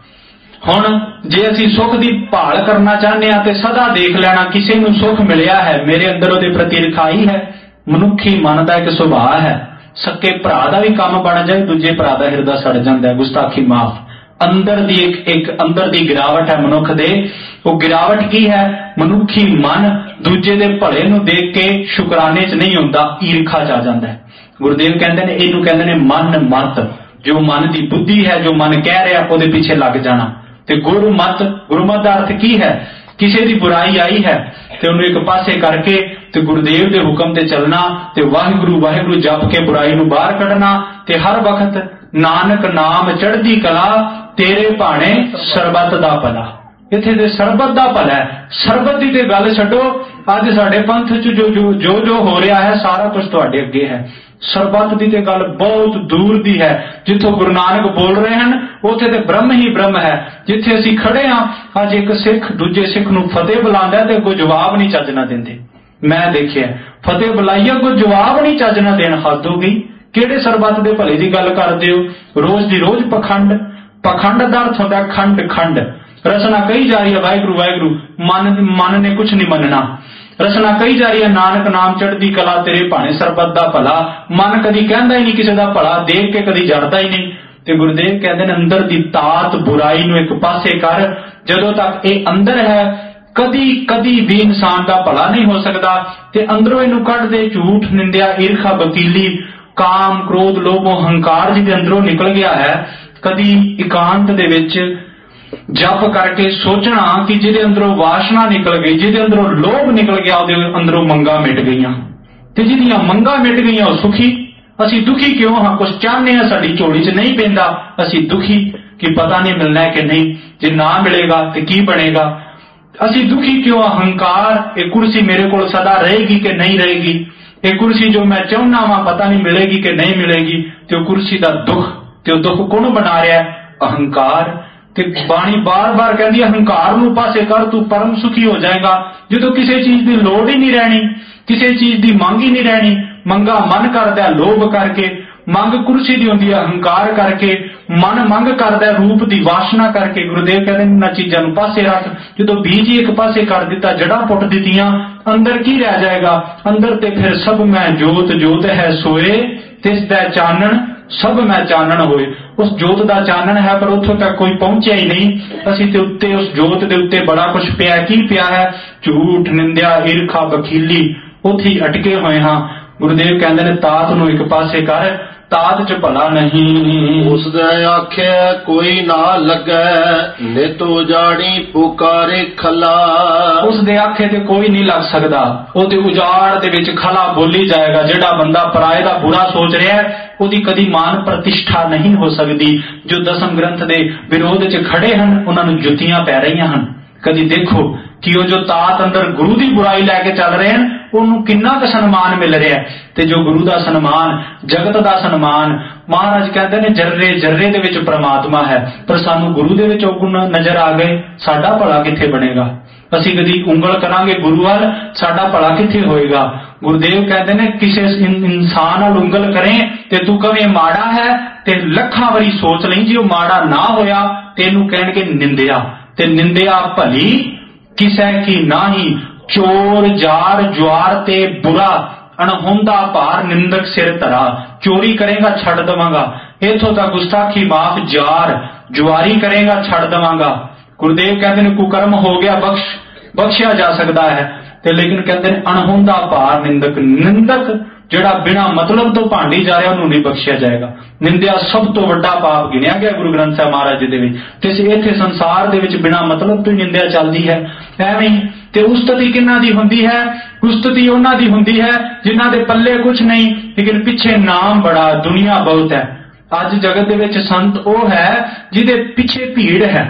Speaker 1: ਹੁਣ ਜੇ ਅਸੀਂ ਸੁੱਖ ਦੀ ਭਾਲ ਕਰਨਾ ਚਾਹੁੰਦੇ ਹਾਂ ਤੇ ਸਦਾ ਦੇਖ ਲੈਣਾ ਕਿਸੇ ਨੂੰ ਸੁੱਖ ਮਿਲਿਆ ਹੈ, ਮੇਰੇ ਅੰਦਰ ਉਹਦੇ ਪ੍ਰਤੀ ਰਖਾਈ ਹੈ। ਮਨੁੱਖੀ ਮਨ ਦਾ ਇੱਕ ਸੁਭਾਅ ਹੈ, ਸੱਕੇ ਭਰਾ ਦਾ ਵੀ ਕੰਮ ਬਣ ਜਾਏ ਦੂਜੇ ਭਰਾ ਦਾ ਹਿਰਦਾ ਸੜ ਜਾਂਦਾ ਹੈ। ਗੁਸਤਾਖੀ ਮਾਫ। ਅੰਦਰ ਦੀ ਇੱਕ ਅੰਦਰ ਦੀ ਗਿਰਾਵਟ ਹੈ ਮਨੁੱਖ ਦੇ। ਉਹ ਗਿਰਾਵਟ ਕੀ ਹੈ? ਮਨੁੱਖੀ ਮਨ ਦੂਜੇ ਦੇ ਭਲੇ ਨੂੰ ਦੇਖ ਕੇ ਸ਼ੁਕਰਾਨੇ 'ਚ ਨਹੀਂ ਹੁੰਦਾ, ਈਰਖਾ 'ਚ ਆ ਜਾਂਦਾ ਹੈ। ਗੁਰਦੇਵ ਕਹਿੰਦੇ ਨੇ ਇਹਨੂੰ ਕਹਿੰਦੇ ਨੇ ਮਨ ਮਤ। ਜੋ ਮਨ ਦੀ ਬੁੱਧੀ ਹੈ, ਜੋ ਮਨ ਕਹਿ ਰਿਹਾ ਉਹਦੇ ਪਿੱਛੇ ਲੱਗ ਜਾਣਾ। ਤੇ ਗੁਰਮਤ, ਗੁਰਮਤ ਦਾ ਅਰਥ ਕੀ ਹੈ? ਕਿਸੇ ਦੀ ਬੁਰਾਈ ਆਈ ਹੈ ਤੇ ਉਹਨੂੰ ਇੱਕ ਪਾਸੇ ਕਰਕੇ ਤੇ ਗੁਰਦੇਵ ਦੇ ਹੁਕਮ ਤੇ ਚੱਲਣਾ ਤੇ ਵਾਹਿਗੁਰੂ ਵਾਹਿਗੁਰੂ ਜਪ ਕੇ ਬੁਰਾਈ ਨੂੰ ਬਾਹਰ ਕੱਢਣਾ ਤੇ ਹਰ ਵਕਤ ਨਾਨਕ ਨਾਮ ਚੜ੍ਹਦੀ ਕਲਾ, ਤੇਰੇ ਭਾਣੇ ਸਰਬੱਤ ਦਾ ਭਲਾ। ਇੱਥੇ ਤੇ ਸਰਬੱਤ ਦਾ ਭਲਾ ਹੈ। ਸਰਬੱਤ ਦੀ ਤੇ ਗੱਲ ਛੱਡੋ, ਅੱਜ ਸਾਡੇ ਪੰਥ 'ਚ ਜੋ ਹੋ ਰਿਹਾ ਹੈ ਸਾਰਾ ਕੁਝ ਤੁਹਾਡੇ ਅੱਗੇ ਹੈ। ਸਰਬੱਤ ਦੀ ਤੇ ਗੱਲ ਬਹੁਤ ਦੂਰ ਦੀ ਹੈ। ਜਿੱਥੋਂ ਗੁਰੂ ਨਾਨਕ ਬੋਲ ਰਹੇ ਹਨ ਉੱਥੇ ਤੇ ਬ੍ਰਹਮ ਹੀ ਬ੍ਰਹਮ ਹੈ। ਜਿੱਥੇ ਅਸੀਂ ਖੜੇ ਹਾਂ ਅੱਜ ਇੱਕ ਸਿੱਖ ਦੂਜੇ ਸਿੱਖ ਨੂੰ ਫਤਿਹ ਬੁਲਾਉਂਦਾ ਤੇ ਕੋਈ ਜਵਾਬ ਨਹੀਂ ਚੱਜ ਨਾਲ ਦਿੰਦੇ। ਮੈਂ ਦੇਖਿਆ ਫਤਿਹ ਬੁਲਾਈਆ ਕੋਈ ਜਵਾਬ ਨਹੀਂ ਚੱਜ ਨਾਲ ਦੇਣ। ਹੱਦ ਹੋ ਗਈ। ਕਿਹੜੇ ਸਰਬੱਤ ਦੇ ਭਲੇ ਦੀ ਗੱਲ ਕਰਦੇ ਹੋ? ਰੋਜ਼ ਦੀ ਰੋਜ਼ ਪਖੰਡ। ਪਖੰਡ ਦਾ ਅਰਥ ਹੁੰਦਾ ਖੰਡ ਖੰਡ। ਰਸਨਾ ਕਹੀ ਜਾ ਰਹੀ ਹੈ ਵਾਹਿਗੁਰੂ ਵਾਹਿਗੁਰੂ, ਮਨ ਨੇ ਕੁਛ ਨਹੀਂ ਮੰਨਣਾ। ਰਸਨਾ ਕਹੀ ਜਾ ਰਹੀ ਹੈ ਨਾਨਕ ਨਾਮ ਚੜ੍ਹਦੀ ਕਲਾ, ਤੇਰੇ ਭਾਣੇ ਸਰਬੱਤ ਦਾ ਭਲਾ। ਮਨ ਕਦੀ ਕਹਿੰਦਾ ਹੀ ਨਹੀਂ ਕਿਸੇ ਦਾ ਭਲਾ, ਦੇਖ ਕੇ ਕਦੀ ਜਰਦਾ ਹੀ ਨਹੀਂ। ਤੇ ਗੁਰਦੇਵ ਕਹਿੰਦੇ ਨੇ ਅੰਦਰ ਦੀ ਤਾਤ ਬੁਰਾਈ ਨੂੰ ਇੱਕ ਪਾਸੇ ਕਰ। ਜਦੋਂ ਤੱਕ ਇਹ ਅੰਦਰ ਹੈ ਕਦੀ ਵੀ ਇਨਸਾਨ ਦਾ ਭਲਾ ਨਹੀਂ ਹੋ ਸਕਦਾ। ਤੇ ਅੰਦਰੋਂ ਇਹਨੂੰ ਕੱਢ ਦੇ ਝੂਠ, ਨਿੰਦਿਆ, ਈਰਖਾ, ਵਕੀਲੀ, ਕਾਮ, ਕ੍ਰੋਧ, ਲੋਭ, ਹੰਕਾਰ ਜਿਹਦੇ ਅੰਦਰੋਂ ਨਿਕਲ ਗਿਆ ਹੈ, कदी एकांत दे विच जप करके सोचना कि जिहदे अंदरों वासना निकल गई, जिहदे अंदरों लोभ निकल गया, उहदे अंदरों मंगा मिट गईयां, ते जिहदियां मंगा मिट गईयां वो सुखी। असीं दुखी क्यों हाँ? कुछ चाहते हैं, साडी झोली च नहीं पैंदा, असीं दुखी कि पता नहीं मिलना है कि नहीं, जे ना मिलेगा तो की बनेगा। असीं दुखी क्यों? अहंकार, ये कुर्सी मेरे को सदा रहेगी कि नहीं रहेगी, ये कुर्सी जो मैं चाहना वा पता नहीं मिलेगी कि नहीं मिलेगी, तो कुर्सी का दुख, तो दुख कौन बना रहा है? अहंकार। ते बाणी बार बार कहती है अहंकार नूं पासे कर, तू परम सुखी हो जाएगा। जो किसी चीज की लोड़ ही नहीं रहनी, किसी चीज की मंग ही नहीं रहनी, मंगा मन करदा लोभ करके, मंग कुर्सी दी हुंदी है अहंकार करके, मन मंग करदा रूप की वासना करके। गुरुदेव कहते हैं इन्हां चीजां नूं पासे रख। जो बीज ही एक पासे कर दिता, जड़ा पुट दित्तियां, अंदर की रह जाएगा? अंदर ते फिर सब मैं जोत, जोत है सोए तिस दै चानण, सब मैं चानण होए। उस जोत का चानण है पर उत्थों तक कोई पहुंचा ही नहीं। असीं ते उत्ते उस जोत दे उत्ते बड़ा कुछ पिया, की पिया है? झूठ, निंदा, ईर्खा, बखीली, उत्थे ही अटके हुए हाँ। गुरुदेव कहते हैं तात नूं एक पासे कर, तात च भला नहीं।
Speaker 2: उस दे आखे कोई ना लगे, नित उजाड़ी पुकारे खला।
Speaker 1: उस दे आखे ते कोई नहीं लग सकदा, ओदे उजाड़ दे विच खला बोली जाएगा। जिहड़ा बंदा पराए दा बुरा सोच रहा है ओदी कदी मान प्रतिष्ठा नहीं हो सकती। जो दसम ग्रंथ दे विरोध च खड़े हन उन्हां नूं जुत्तियां पै रहीआं हन। कदी देखो कि वो जो तात अंदर गुरु की बुराई लैके चल रहे हैं उन्होंने कितना का सन्मान मिल रहा है। ते जो गुरु का सन्मान, जगत का सन्मान, महाराज कहते हैं जर्रे जर्रे दे विच परमात्मा है, पर सानू गुरु दे विच गुण नजर आ गए, साडा भला किथे बनेगा? असीं कदी उंगल करांगे गुरु वाल, साडा भला किथे होएगा? गुरुदेव कहते हैं किसी इंसान नाल उंगल करें ते तू कवें माड़ा है, ते लखां वारी सोच लई जे माड़ा ना होया तेनू कहणगे निंदिया, ते निंदिया भली किसे की नाही। चोर जार ज्वार ते बुरा, अणहोंदा भार निंदक सिर धरा। चोरी करेगा छड़ दवांगा, इथों तक गुस्ताखी माफ, जार जुआरी करेगा छड़ दवांगा। गुरुदेव कहते हैं कुकर्म हो गया बख्शिया जा सकता है, ते लेकिन कहते हैं अणहोंदा भार निंदक, निंदक जिहड़ा बिना मतलब तो भांडी जा रहा उन्होंने नहीं बख्शिया जाएगा। निंदिया सब तो वड्डा पाप गिनिया गया गुरु ग्रंथ साहिब महाराज जी दे विच। ते इत्थे संसार दे विच बिना मतलब तो निंदिया चलदी है। एवें ते उस्तति किन्हां दी हुंदी है? उस्तति उन्हां दी हुंदी है जिन्हां दे पल्ले कुछ नहीं लेकिन पिछे नाम बड़ा, दुनिया बहुत है। अज जगत दे विच संत वो है जिहदे पिछे भीड़ है,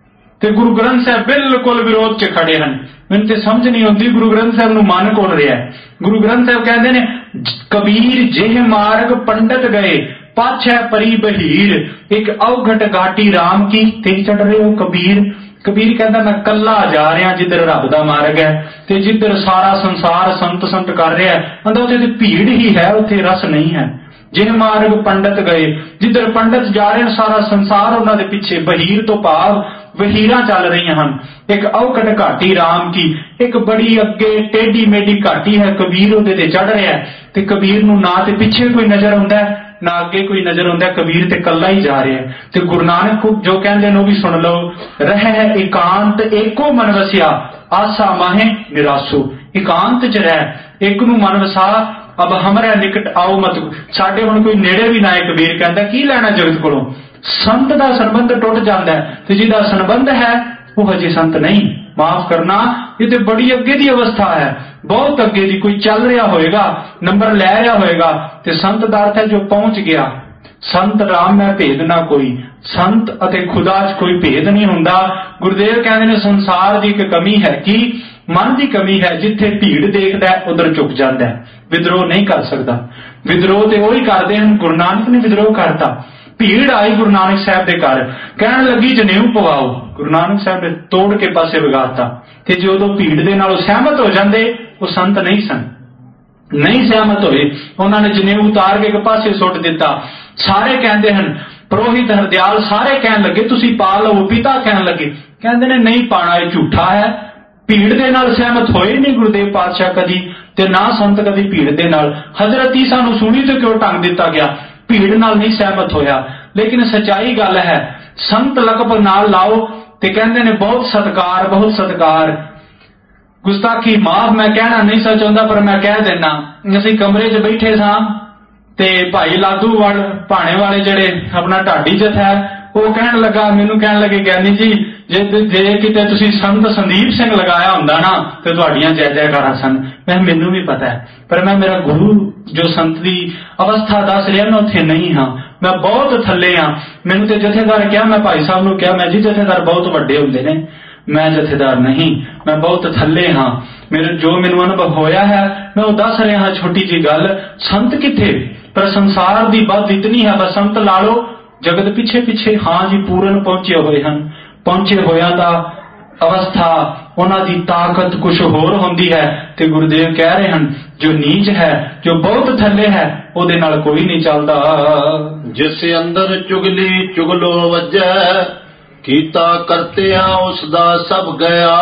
Speaker 1: ते गुरु ग्रंथ साहिब बिल्कुल विरोध च खड़े हैं। मैनूं ते समझ नहीं आती गुरु ग्रंथ साहिब नूं मन कोल रहा है। गुरु ग्रंथ साहिब कहते ने कबीर जेह मार्ग पंडित गए, पाछे परी बहीर, एक अवघट घाटी राम की ते चढ़ रहे हो कबीर। कबीर कहता मैं कला जा रहा जिधर रब दा मार्ग है, ते जिधर सारा संसार संत संत कर रहा है, अंदर उत्थे भीड़ ही है, उत्थे रस नहीं है। जिह मार्ग पंडित गए, जिधर पंडित जा रहे हैं सारा संसार उन्हां दे पिछे, बहीर तो भाव वहीरा चल रही हैं। एक अवघट घाटी राम की, एक बड़ी अगे टेढ़ी मेढ़ी घाटी है, कबीर उहदे ते चढ़ रहा है। ते कबीर नूं ना ते पिछे कोई नजर आउंदा है ना अगे कोई नजर आउंदा, कबीर ते कल्ला ही जा रहा है। ते गुरु नानक जो कहंदे ने भी सुन लो, रह एकांत एको मन वसिया, आसा माहे निरासो। एकांत च रह, एक नूं मन वसा, अब हमारे निकट आओ मत, साडे हुण कोई नेड़े भी ना है। कबीर कहता की लैना जगत कोलों? संत का संबंध टुट जाता है, तो जिहदा संबंध है वो हजे संत नहीं। माफ करना, ये तो बड़ी अगे की अवस्था है, बहुत अगे की। कोई चल रहा होएगा, नंबर लै रहा होएगा, तो संत का अर्थ है जो पहुंच गया। संत राम में भेद ना कोई, संत अते खुदा च कोई भेद नहीं हुंदा। गुरुदेव कहते हैं संसार की एक कमी है कि मन की कमी है, जिथे भीड़ देखता है उधर चुक जाता है, विद्रोह नहीं कर सकता। विद्रोह तो वही करते हैं, गुरु नानक ने विद्रोह करता। भीड़ आई गुरु नानक साहब के घर, कहन लगी जनेऊ पवाओ, गुरु नानक साहब ने तोड़ के पासे विगाता। ते जो भीड़ दे नाल सहमत हो जाते वो संत नहीं सन, नहीं सहमत होए, उन्होंने जनेऊ उतार के एक पासे सुट दिता। सारे कहते हैं, पुरोहित हरदयाल सारे कहन लगे तुसी पा लो, पिता कहन लगे, कहते ने नहीं पाना, यह झूठा है। भीड़ दे नाल सहमत होए नहीं गुरुदेव पातशाह कदी, ते ना संत कदी भीड़ दे नाल। हजरत ईसा नूं सुनी तो क्यों ढंग दिता गया, भीड़ नाल नहीं सहमत होया। लेकिन सच्चाई गल है, संत लकब नाल लाओ ते कहंदे ने बहुत सत्कार, बहुत सत्कार। गुस्ताखी माफ मैं कहना नहीं सा चाहता, पर मैं कह देना। असीं कमरे च बैठे सां ते भाई लादू भाणे वाले जिहड़े अपना ढाडी जथा है ਉਹ ਕਹਿਣ ਲੱਗਾ, ਮੈਨੂੰ ਕਹਿਣ ਲੱਗੇ ਗਿਆਨੀ ਜੀ ਜੇ ਕਿਤੇ ਤੁਸੀਂ ਸੰਤ ਸੰਦੀਪ ਸਿੰਘ ਲਗਾਇਆ ਹੁੰਦਾ ਨਾ ਤੇ ਤੁਹਾਡੀਆਂ ਜੈ ਜੈਕਾਰਾਂ ਸਨ। ਮੈਨੂੰ ਵੀ ਪਤਾ ਹੈ, ਪਰ ਮੈਂ ਮੇਰਾ ਗੁਰੂ ਜੋ ਸੰਤ ਦੀ ਅਵਸਥਾ ਦੱਸ ਰਿਹਾ ਮੈਂ ਉੱਥੇ ਨਹੀਂ ਹਾਂ, ਮੈਂ ਬਹੁਤ ਥੱਲੇ ਹਾਂ। ਮੈਨੂੰ ਤੇ ਜਥੇਦਾਰ ਕਿਹਾ, ਮੈਂ ਭਾਈ ਸਾਹਿਬ ਨੂੰ ਕਿਹਾ, ਮੈਂ ਜੀ ਜਥੇਦਾਰ ਬਹੁਤ ਵੱਡੇ ਹੁੰਦੇ ਨੇ, ਮੈਂ ਜਥੇਦਾਰ ਨਹੀਂ, ਮੈਂ ਬਹੁਤ ਥੱਲੇ ਹਾਂ। ਜੋ ਮੈਨੂੰ ਅਨੁਭਵ ਹੋਇਆ ਹੈ ਮੈਂ ਉਹ ਦੱਸ ਰਿਹਾ ਹਾਂ। ਛੋਟੀ ਜੀ ਗੱਲ, ਸੰਤ ਕਿੱਥੇ, ਪਰ ਸੰਸਾਰ ਦੀ ਵੱਧ ਇਤਨੀ ਹੈ, ਬਸ ਸੰਤ ਲਾ ਲਓ ਜਗਤ ਪਿੱਛੇ ਪਿੱਛੇ। ਹਾਂ ਜੀ, ਪੂਰਨ ਪਹੁੰਚੇ ਹੋਏ ਹਨ। ਪਹੁੰਚੇ ਹੋਇਆਂ ਦਾ ਅਵਸਥਾ, ਉਹਨਾਂ ਦੀ ਤਾਕਤ ਕੁਛ ਹੋਰ ਹੁੰਦੀ ਹੈ। ਤੇ ਗੁਰਦੇਵ ਕਹਿ ਰਹੇ ਹਨ, ਜੋ ਨੀਚ ਹੈ, ਜੋ ਬਹੁਤ ਥੱਲੇ ਹੈ, ਉਹਦੇ ਨਾਲ ਕੋਈ ਨਹੀਂ ਚੱਲਦਾ।
Speaker 2: ਜਿਸ ਅੰਦਰ ਚੁਗਲੀ ਚੁਗਲੋ ਵੱਜੈ, ਕੀਤਾ ਕਰਤਿਆਂ ਉਸ ਦਾ ਸਭ ਗਿਆ।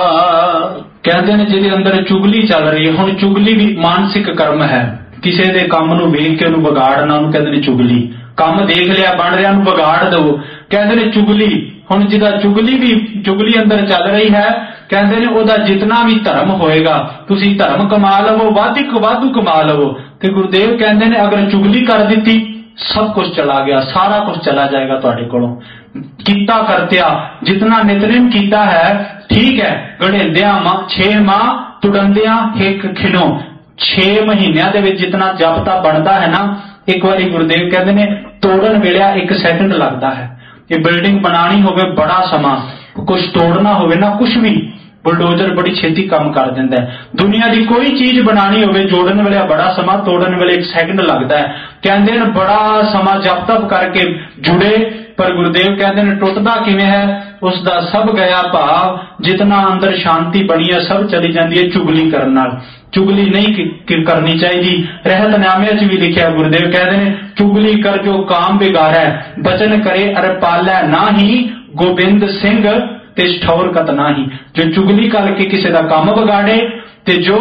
Speaker 1: ਕਹਿੰਦੇ ਨੇ ਜਿਹਦੇ ਅੰਦਰ ਚੁਗਲੀ ਚੱਲ ਰਹੀ ਹੈ, ਹੁਣ ਚੁਗਲੀ ਵੀ ਮਾਨਸਿਕ ਕਰਮ ਹੈ। ਕਿਸੇ ਦੇ ਕੰਮ ਨੂੰ ਵੇਖ ਕੇ ਉਹਨੂੰ ਵਿਗਾੜਨਾ, ਉਹਨੂੰ ਕਹਿੰਦੇ ਨੇ ਚੁਗਲੀ। ਕੰਮ ਦੇਖ ਲਿਆ ਬਣ ਰਿਹਾ, ਉਹਨੂੰ ਵਿਗਾੜ ਦਵੋ, ਕਹਿੰਦੇ ਨੇ ਚੁਗਲੀ। ਹੁਣ ਜਿਹਦਾ ਚੁਗਲੀ ਅੰਦਰ ਚੱਲ ਰਹੀ ਹੈ, ਕਹਿੰਦੇ ਨੇ ਉਹਦਾ ਜਿਤਨਾ ਵੀ ਧਰਮ ਹੋਏਗਾ, ਤੁਸੀਂ ਧਰਮ ਕਮਾ ਲਵੋ, ਵਾਧੂ ਕਮਾ ਲਵੋ। ਤੇ ਗੁਰਦੇਵ ਕਹਿੰਦੇ ਨੇ ਅਗਰ ਚੁਗਲੀ ਕਰ ਦਿੱਤੀ, ਸਭ ਕੁਝ ਚਲਾ ਗਿਆ, ਸਾਰਾ ਕੁਝ ਚਲਾ ਜਾਏਗਾ ਤੁਹਾਡੇ ਕੋਲੋਂ। ਕੀਤਾ ਕਰਤਿਆ, ਜਿਤਨਾ ਨਿਤਨੇਮ ਕੀਤਾ ਹੈ ਠੀਕ ਹੈ, ਗੜੇਂਦਿਆਂ 6 ਮਾਹ ਤੁੜੰਦਿਆਂ ਇੱਕ ਖਿਨੋ, 6 ਮਹੀਨਿਆਂ ਦੇ ਵਿੱਚ ਜਿਤਨਾ ਜਪ ਤਾਂ ਬਣਦਾ ਹੈ ਨਾ, ਇੱਕ ਵਾਰੀ ਗੁਰਦੇਵ ਕਹਿੰਦੇ ਨੇ ਤੋੜਨ ਵੇਲੇ 1 ਸੈਕਿੰਡ ਲੱਗਦਾ ਹੈ। ਇਹ ਬਿਲਡਿੰਗ ਬਣਾਣੀ ਹੋਵੇ ਬੜਾ ਸਮਾਂ, ਕੁਝ ਤੋੜਨਾ ਹੋਵੇ ਨਾ, ਕੁਝ ਵੀ ਬੁਲਡੋਜ਼ਰ ਬੜੀ ਛੇਤੀ ਕੰਮ ਕਰ ਦਿੰਦਾ ਹੈ। ਦੁਨੀਆ ਦੀ ਕੋਈ ਚੀਜ਼ ਬਣਾਣੀ ਹੋਵੇ ਜੋੜਨ ਵੇਲੇ ਬੜਾ ਸਮਾਂ, ਤੋੜਨ ਵੇਲੇ 1 ਸੈਕਿੰਡ ਲੱਗਦਾ ਹੈ। ਕਹਿੰਦੇ ਨੇ ਬੜਾ ਸਮਾਂ ਜਪ ਤਪ ਕਰਕੇ ਜੁੜੇ, ਪਰ ਗੁਰਦੇਵ ਕਹਿੰਦੇ ਨੇ ਟੁੱਟਦਾ ਕਿਵੇਂ ਹੈ, ਉਸ ਦਾ ਸਭ ਗਿਆ ਭਾਵ। ਜਿਤਨਾ ਅੰਦਰ ਸ਼ਾਂਤੀ ਬਣੀ ਹੈ ਸਭ ਚਲੀ ਜਾਂਦੀ ਹੈ ਚੁਗਲੀ ਕਰਨ ਨਾਲ। ਚੁਗਲੀ ਨਹੀਂ ਕਰਨੀ ਚਾਹੀਦੀ। ਰਹਿਤਨਾਮੇ 'ਚ ਵੀ ਲਿਖਿਆ, ਗੁਰਦੇਵ ਕਹਿੰਦੇ ਨੇ ਚੁਗਲੀ ਕਰ ਜੋ ਕਾਮ ਬਿਗਾੜੈ, ਬਚਨ ਕਰੇ ਅਰ ਪਾਲੈ ਨਾਹੀ, ਗੋਬਿੰਦ ਸਿੰਘ ਤੇ ਠੌਰਕਤ ਨਾਹੀ। ਜੋ ਚੁਗਲੀ ਕਰਕੇ ਕਿਸੇ ਦਾ ਕੰਮ ਵਿਗਾੜੇ ਤੇ ਜੋ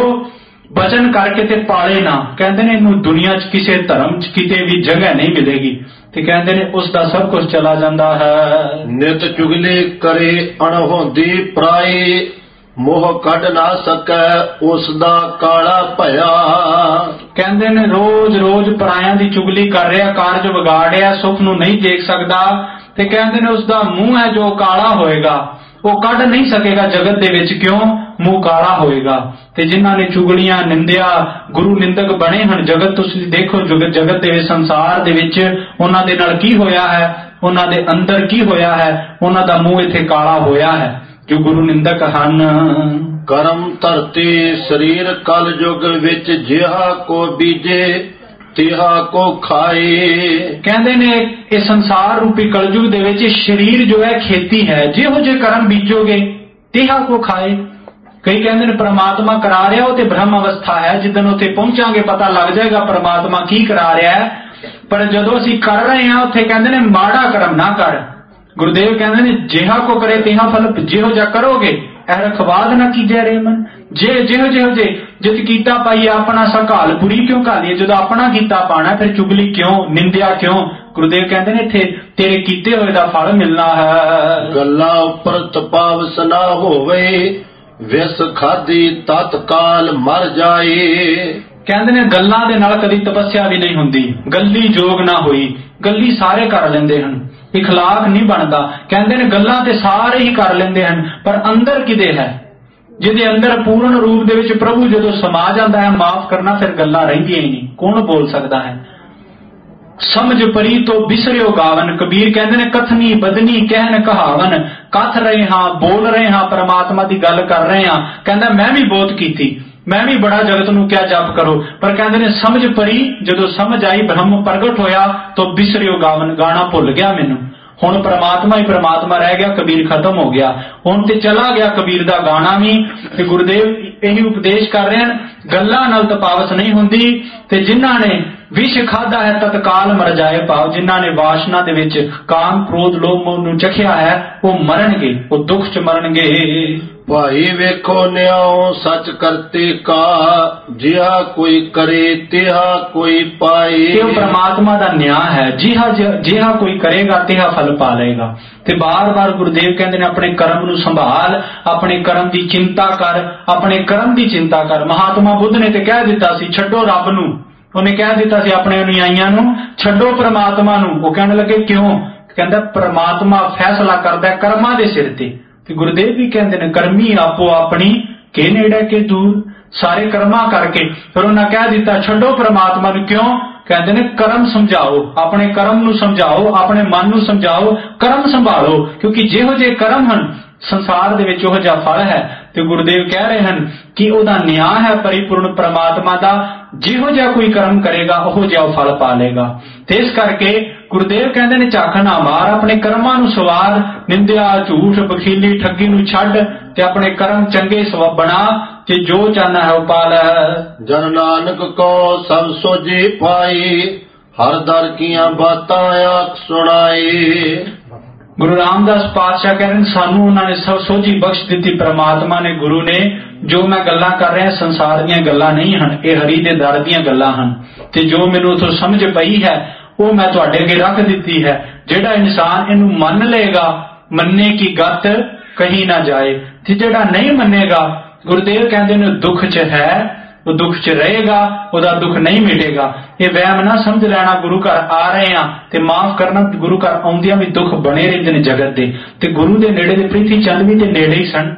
Speaker 1: ਬਚਨ ਕਰਕੇ ਤੇ ਪਾਲੇ ਨਾ, ਕਹਿੰਦੇ ਨੇ ਇਹਨੂੰ ਦੁਨੀਆ 'ਚ ਕਿਸੇ ਧਰਮ 'ਚ ਕਿਤੇ ਵੀ ਜਗ੍ਹਾ ਨਹੀਂ ਮਿਲੇਗੀ। ਤੇ ਕਹਿੰਦੇ ਨੇ ਉਸ ਦਾ ਸਭ ਕੁਝ ਚਲਾ ਜਾਂਦਾ ਹੈ।
Speaker 2: ਨਿਤ ਚੁਗਲੀ ਕਰੇ ਅਣਹੋਂਦੀ ਪਰਾਈ, ਮੋਹ ਕੱਢ ਨਾ ਸਕੈ ਉਸ ਦਾ ਕਾਲਾ ਭਇਆ।
Speaker 1: ਕਹਿੰਦੇ ਨੇ ਰੋਜ਼ ਪਰਾਇਆਂ ਦੀ ਚੁਗਲੀ ਕਰ ਰਿਹਾ, ਕਾਰਜ ਵਿਗਾੜਿਆ, ਸੁੱਖ ਨੂੰ ਨਹੀਂ ਦੇਖ ਸਕਦਾ। ਤੇ ਕਹਿੰਦੇ ਨੇ ਉਸ ਦਾ ਮੂੰਹ ਹੈ ਜੋ ਕਾਲਾ ਹੋਏਗਾ, ਉਹ ਕੱਢ ਨਹੀਂ ਸਕੇਗਾ ਜਗਤ ਦੇ ਵਿੱਚ। ਕਿਉਂ? ਮੂੰਹ ਕਾਲਾ ਹੋਏਗਾ। ਤੇ ਜਿਨ੍ਹਾਂ ਨੇ ਚੁਗਲੀਆਂ ਨਿੰਦਿਆ, ਗੁਰੂ ਨਿੰਦਕ ਬਣੇ ਹਨ ਜਗਤ, ਤੁਸੀਂ ਦੇਖੋ ਜਗਤ ਦੇ ਵਿੱਚ, ਸੰਸਾਰ ਦੇ ਵਿੱਚ ਉਹਨਾਂ ਦੇ ਨਾਲ ਕੀ ਹੋਇਆ ਹੈ, ਉਹਨਾਂ ਦੇ ਅੰਦਰ ਕੀ ਹੋਇਆ ਹੈ, ਉਹਨਾਂ ਦਾ ਮੂੰਹ ਇੱਥੇ ਕਾਲਾ ਹੋਇਆ ਹੈ ਜੋ ਗੁਰੂ ਨਿੰਦਕ ਹਨ।
Speaker 2: ਕਰਮ ਧਰਤੀ ਸਰੀਰ ਕਲ ਯੁਗ ਵਿੱਚ, ਜਿਹਾ ਕੋ ਬੀਜੇ ਤਿਹਾ ਕੋ ਖਾਏ। ਕਹਿੰਦੇ ਨੇ ਇਹ ਸੰਸਾਰ ਰੂਪੀ ਕਲਯੁਗ ਦੇ ਵਿੱਚ ਸਰੀਰ ਜੋ ਹੈ ਖੇਤੀ ਹੈ, ਜਿਹੋ ਜਿਹੇ ਕਰਮ ਬੀਜੋਗੇ ਤਿਹਾ ਕੋ ਖਾਏ। ਕਈ ਕਹਿੰਦੇ ਨੇ ਪ੍ਰਮਾਤਮਾ ਕਰਾ ਰਿਹਾ, ਉਹ ਤੇ ਬ੍ਰਹਮ ਅਵਸਥਾ ਹੈ, ਜਿੱਦਣ ਉੱਥੇ ਪਹੁੰਚਾਂਗੇ ਪਤਾ ਲੱਗ ਜਾਏਗਾ ਪ੍ਰਮਾਤਮਾ ਕੀ ਕਰਾ ਰਿਹਾ ਹੈ। ਪਰ ਜਦੋਂ ਅਸੀਂ ਕਰ ਰਹੇ ਹਾਂ ਉੱਥੇ ਕਹਿੰਦੇ ਨੇ ਮਾੜਾ ਕਰਮ ਨਾ ਕਰ। ਗੁਰਦੇਵ ਕਹਿੰਦੇ ਨੇ ਜਿਹਾ ਕੋ ਕਰੇ ਤਿਹਾ ਫਲ, ਜਿਹੋ ਜਿਹਾ ਕਰੋਗੇ ਇਹ ਰਖਵਾਦ ਨਾ ਕੀਜੈ ਰੇ ਮਨ। ਜਿਹੋ ਜੇ ਜਿਤ ਕੀਤਾ ਪਾਈ ਆਪਣਾ ਸਕਾਲ, ਬੁਰੀ ਕਿਉਂ ਘਾਲੀਏ। ਜਦੋਂ ਆਪਣਾ ਕੀਤਾ ਪਾਣਾ ਫਿਰ ਚੁਗਲੀ ਕਿਉਂ, ਨਿੰਦਿਆ ਕਿਉਂ। ਗੁਰਦੇਵ ਕਹਿੰਦੇ ਨੇ ਇੱਥੇ ਤੇਰੇ ਕੀਤੇ ਹੋਏ ਦਾ ਫਲ ਮਿਲਣਾ ਹੈ। ਗੱਲਾਂ ਉੱਪਰ ਤਪਾਵਸ ਨਾ ਹੋਵੇ, ਵਿਸ ਖਾਦੀ ਤਤਕਾਲ ਮਰ ਜਾਏ।
Speaker 1: ਕਹਿੰਦੇ ਨੇ ਗੱਲਾਂ ਦੇ ਨਾਲ ਕਦੀ ਤਪੱਸਿਆ ਵੀ ਨਹੀਂ ਹੁੰਦੀ, ਗੱਲੀ ਜੋਗ ਨਾ ਹੋਈ। ਗੱਲੀ ਸਾਰੇ ਕਰ ਲੈਂਦੇ ਹਨ, ਇਖਲਾਕ ਨਹੀਂ ਬਣਦਾ। ਕਹਿੰਦੇ ਨੇ ਗੱਲਾਂ ਤੇ ਸਾਰੇ ਹੀ ਕਰ ਲੈਂਦੇ ਹਨ, ਪਰ ਅੰਦਰ ਕਿਦੇ ਹੈ? ਜਿਹਦੇ ਅੰਦਰ ਪੂਰਨ ਰੂਪ ਦੇ ਵਿੱਚ ਪ੍ਰਭੂ ਜਦੋਂ ਸਮਾ ਜਾਂਦਾ ਹੈ, ਮਾਫ ਕਰਨਾ ਫਿਰ ਗੱਲਾਂ ਰਹਿੰਦੀਆਂ ਹੀ ਨਹੀਂ। ਕੌਣ ਬੋਲ ਸਕਦਾ ਹੈ? ਸਮਝ ਪਰੀ ਤੋਂ ਬਿਸਰਿਓ ਗਾਵਨ। ਕਬੀਰ ਕਹਿੰਦੇ ਨੇ ਕਥਨੀ ਬਦਨੀ ਕਹਿਨ ਕਹਾਵਨ। ਕਥ ਰਹੇ ਹਾਂ, ਬੋਲ ਰਹੇ ਹਾਂ, ਪਰਮਾਤਮਾ ਦੀ ਗੱਲ ਕਰ ਰਹੇ ਹਾਂ। ਕਹਿੰਦਾ ਮੈਂ ਵੀ ਬਹੁਤ ਕੀਤੀ, ਮੈਂ ਵੀ ਬੜਾ ਜਗਤ ਨੂੰ ਕਿਹਾ ਜਪ ਕਰੋ, ਪਰ ਕਹਿੰਦੇ ਨੇ ਸਮਝ ਪਰੀ, ਜਦੋਂ ਸਮਝ ਆਈ ਬ੍ਰਹਮ ਪ੍ਰਗਟ ਹੋਇਆ ਤਾਂ ਬਿਸਰਿਓ ਗਾਵਨ, ਗਾਣਾ ਭੁੱਲ ਗਿਆ ਮੈਨੂੰ। ਹੁਣ ਪ੍ਰਮਾਤਮਾ ਹੀ ਪ੍ਰਮਾਤਮਾ ਰਹਿ ਗਿਆ, ਕਬੀਰ ਖਤਮ ਹੋ ਗਿਆ। ਹੁਣ ਤੇ ਚਲਾ ਗਿਆ ਕਬੀਰ ਦਾ ਗਾਣਾ ਵੀ। ਤੇ ਗੁਰਦੇਵ ਇਹੀ ਉਪਦੇਸ਼ ਕਰ ਰਹੇ ਹਨ, ਗੱਲਾਂ ਨਾਲ ਤਪਾਵਸ ਨਹੀਂ ਹੁੰਦੀ। ਤੇ ਜਿਨ੍ਹਾਂ ਨੇ ਵਿਸ਼ ਖਾਦਾ ਹੈ ਤਤਕਾਲ ਮਰ ਜਾਏ ਭਾਵ, ਜਿਨ੍ਹਾਂ ਨੇ ਵਾਸ਼ਨਾ ਦੇ ਵਿੱਚ ਕਾਮ ਕ੍ਰੋਧ ਲੋਭ ਮੋਹ ਨੂੰ ਚਖਿਆ ਹੈ ਉਹ ਮਰਨਗੇ, ਉਹ ਦੁੱਖ ਚ ਮਰਨਗੇ।
Speaker 2: ਭਾਈ ਵੇਖੋ ਨਿਆਉ ਸੱਚ ਕਰਤੇ ਕਾ, ਜਿਹਾ ਕੋਈ ਕਰੇ ਤਿਹਾ ਕੋਈ ਪਾਏ। ਇਹ
Speaker 1: ਪ੍ਰਮਾਤਮਾ ਦਾ ਨਿਆਂ ਹੈ, ਜਿਹਾ ਕੋਈ ਕਰੇਗਾ ਤਿਹਾ ਫਲ ਪਾ ਲਏਗਾ। ਤੇ ਬਾਰ-ਬਾਰ ਗੁਰਦੇਵ ਕਹਿੰਦੇ ਨੇ ਆਪਣੇ ਕਰਮ ਨੂੰ ਸੰਭਾਲ, ਆਪਣੇ ਕਰਮ ਦੀ ਚਿੰਤਾ ਕਰ, ਆਪਣੇ ਕਰਮ ਦੀ ਚਿੰਤਾ ਕਰ। ਮਹਾਤਮਾ ਬੁੱਧ ਨੇ ਤੇ ਕਹਿ ਦਿੱਤਾ ਸੀ ਛੱਡੋ ਰੱਬ ਨੂੰ, ਉਹਨੇ ਕਹਿ ਦਿੱਤਾ ਸੀ ਆਪਣੇ ਅਨੁਯਾਈਆਂ ਨੂੰ ਛੱਡੋ ਪ੍ਰਮਾਤਮਾ ਨੂੰ। ਉਹ ਕਹਿਣ ਲੱਗੇ ਕਿਉਂ? ਕਹਿੰਦਾ ਪ੍ਰਮਾਤਮਾ ਫੈਸਲਾ ਕਰਦਾ ਕਰਮਾਂ ਦੇ ਸਿਰ ਤੇ ਗੁਰਦੇਵ ਵੀ ਕਹਿੰਦੇ ਨੇ ਕਰਮੀ ਆਪੋ ਆਪਣੀ ਕੇ ਨੇੜੇ ਕੇ ਦੂਰ, ਸਾਰੇ ਕਰਮਾਂ ਕਰਕੇ। ਫਿਰ ਉਹਨਾਂ ਕਹਿ ਦਿੱਤਾ ਛੱਡੋ ਪ੍ਰਮਾਤਮਾ ਨੂੰ। ਕਿਉਂ? ਕਹਿੰਦੇ ਨੇ ਕਰਮ ਸਮਝਾਓ, ਆਪਣੇ ਕਰਮ ਨੂੰ ਸਮਝਾਓ, ਆਪਣੇ ਮਨ ਨੂੰ ਸਮਝਾਓ, ਕਰਮ ਸੰਭਾਲੋ, ਕਿਉਂਕਿ ਜਿਹੋ ਜਿਹੇ ਕਰਮ ਹਨ ਸੰਸਾਰ ਦੇ ਵਿੱਚ ਉਹੋ ਜਿਹਾ ਫਲ ਹੈ। ਤੇ ਗੁਰਦੇਵ ਕਹਿ ਰਹੇ ਹਨ ਕਿ ਉਹਦਾ ਨਿਆਂ ਹੈ ਪਰਿਪੂਰਨ ਪ੍ਰਮਾਤਮਾ ਦਾ, ਜਿਹੋ ਜਿਹਾ ਕੋਈ ਕਰਮ ਕਰੇਗਾ ਉਹੋ ਜਿਹਾ ਉਹ ਫਲ ਪਾ ਲੇਗਾ। ਤੇ ਇਸ ਕਰਕੇ ਗੁਰਦੇਵ ਕਹਿੰਦੇ ਨੇ ਝੱਖ ਨਾ ਮਾਰ, ਆਪਣੇ ਕਰਮਾਂ ਨੂੰ ਸਵਾਰ, ਨਿੰਦਿਆ ਝੂਠ ਬਖੀਲੀ ਠੱਗੀ ਨੂੰ ਛੱਡ ਤੇ ਆਪਣੇ ਕਰਮ ਚੰਗੇ ਬਣਾ ਤੇ ਜੋ ਚਾਹਨਾ ਹੈ ਉਹ ਪਾ ਲੈ।
Speaker 2: ਜਨ ਨਾਨਕ ਕੋ ਸਭ ਸੋਝੀ ਪਾਈ, ਹਰ ਦਰ ਕੀਆਂ ਬਾਤਾਂ ਆਖ ਸੁਣਾਈ।
Speaker 1: ਗੁਰੂ ਰਾਮਦਾਸ ਪਾਤਸ਼ਾਹ ਕਹਿੰਦੇ ਸਾਨੂੰ ਉਹਨਾਂ ਨੇ ਸਭ ਸੋਝੀ ਬਖਸ਼ ਦਿੱਤੀ, ਪ੍ਰਮਾਤਮਾ ਨੇ, ਗੁਰੂ ਨੇ। ਜੋ ਮੈਂ ਗੱਲਾਂ ਕਰ ਰਿਹਾ ਸੰਸਾਰ ਦੀਆਂ ਗੱਲਾਂ ਨਹੀਂ ਹਨ, ਇਹ ਹਰੀ ਦੇ ਦਰ ਦੀਆਂ ਗੱਲਾਂ ਹਨ। ਤੇ ਜੋ ਮੈਨੂੰ ਉਥੋਂ ਸਮਝ ਪਈ ਹੈ ਉਹ ਮੈਂ ਤੁਹਾਡੇ ਅੱਗੇ ਰੱਖ ਦਿੱਤੀ ਹੈ। ਜਿਹੜਾ ਇਨਸਾਨ ਇਹਨੂੰ ਮੰਨ ਲਏਗਾ, ਮੰਨੇ ਕੀ ਗਤ ਕਹੀ ਨਾ ਜਾਏ, ਤੇ ਜਿਹੜਾ ਨਹੀਂ ਮੰਨੇਗਾ ਗੁਰਦੇਵ ਕਹਿੰਦੇ ਨੇ ਦੁੱਖ 'ਚ ਹੈ, ਉਹ ਦੁੱਖ 'ਚ ਰਹੇਗਾ, ਉਹਦਾ ਦੁੱਖ ਨਹੀਂ ਮਿਟੇਗਾ। ਇਹ ਵਹਿਮ ਨਾ ਸਮਝ ਲੈਣਾ ਗੁਰੂ ਘਰ ਆ ਰਹੇ ਆ ਤੇ ਮਾਫ ਕਰਨਾ, ਗੁਰੂ ਘਰ ਆਉਂਦਿਆਂ ਵੀ ਦੁੱਖ ਬਣੇ ਰਹਿੰਦੇ ਨੇ ਜਗਤ ਦੇ। ਤੇ ਗੁਰੂ ਦੇ ਨੇੜੇ ਦੇ ਪ੍ਰਿਥੀ ਚੰਦ ਵੀ ਤੇ ਨੇੜੇ ਹੀ ਸਨ।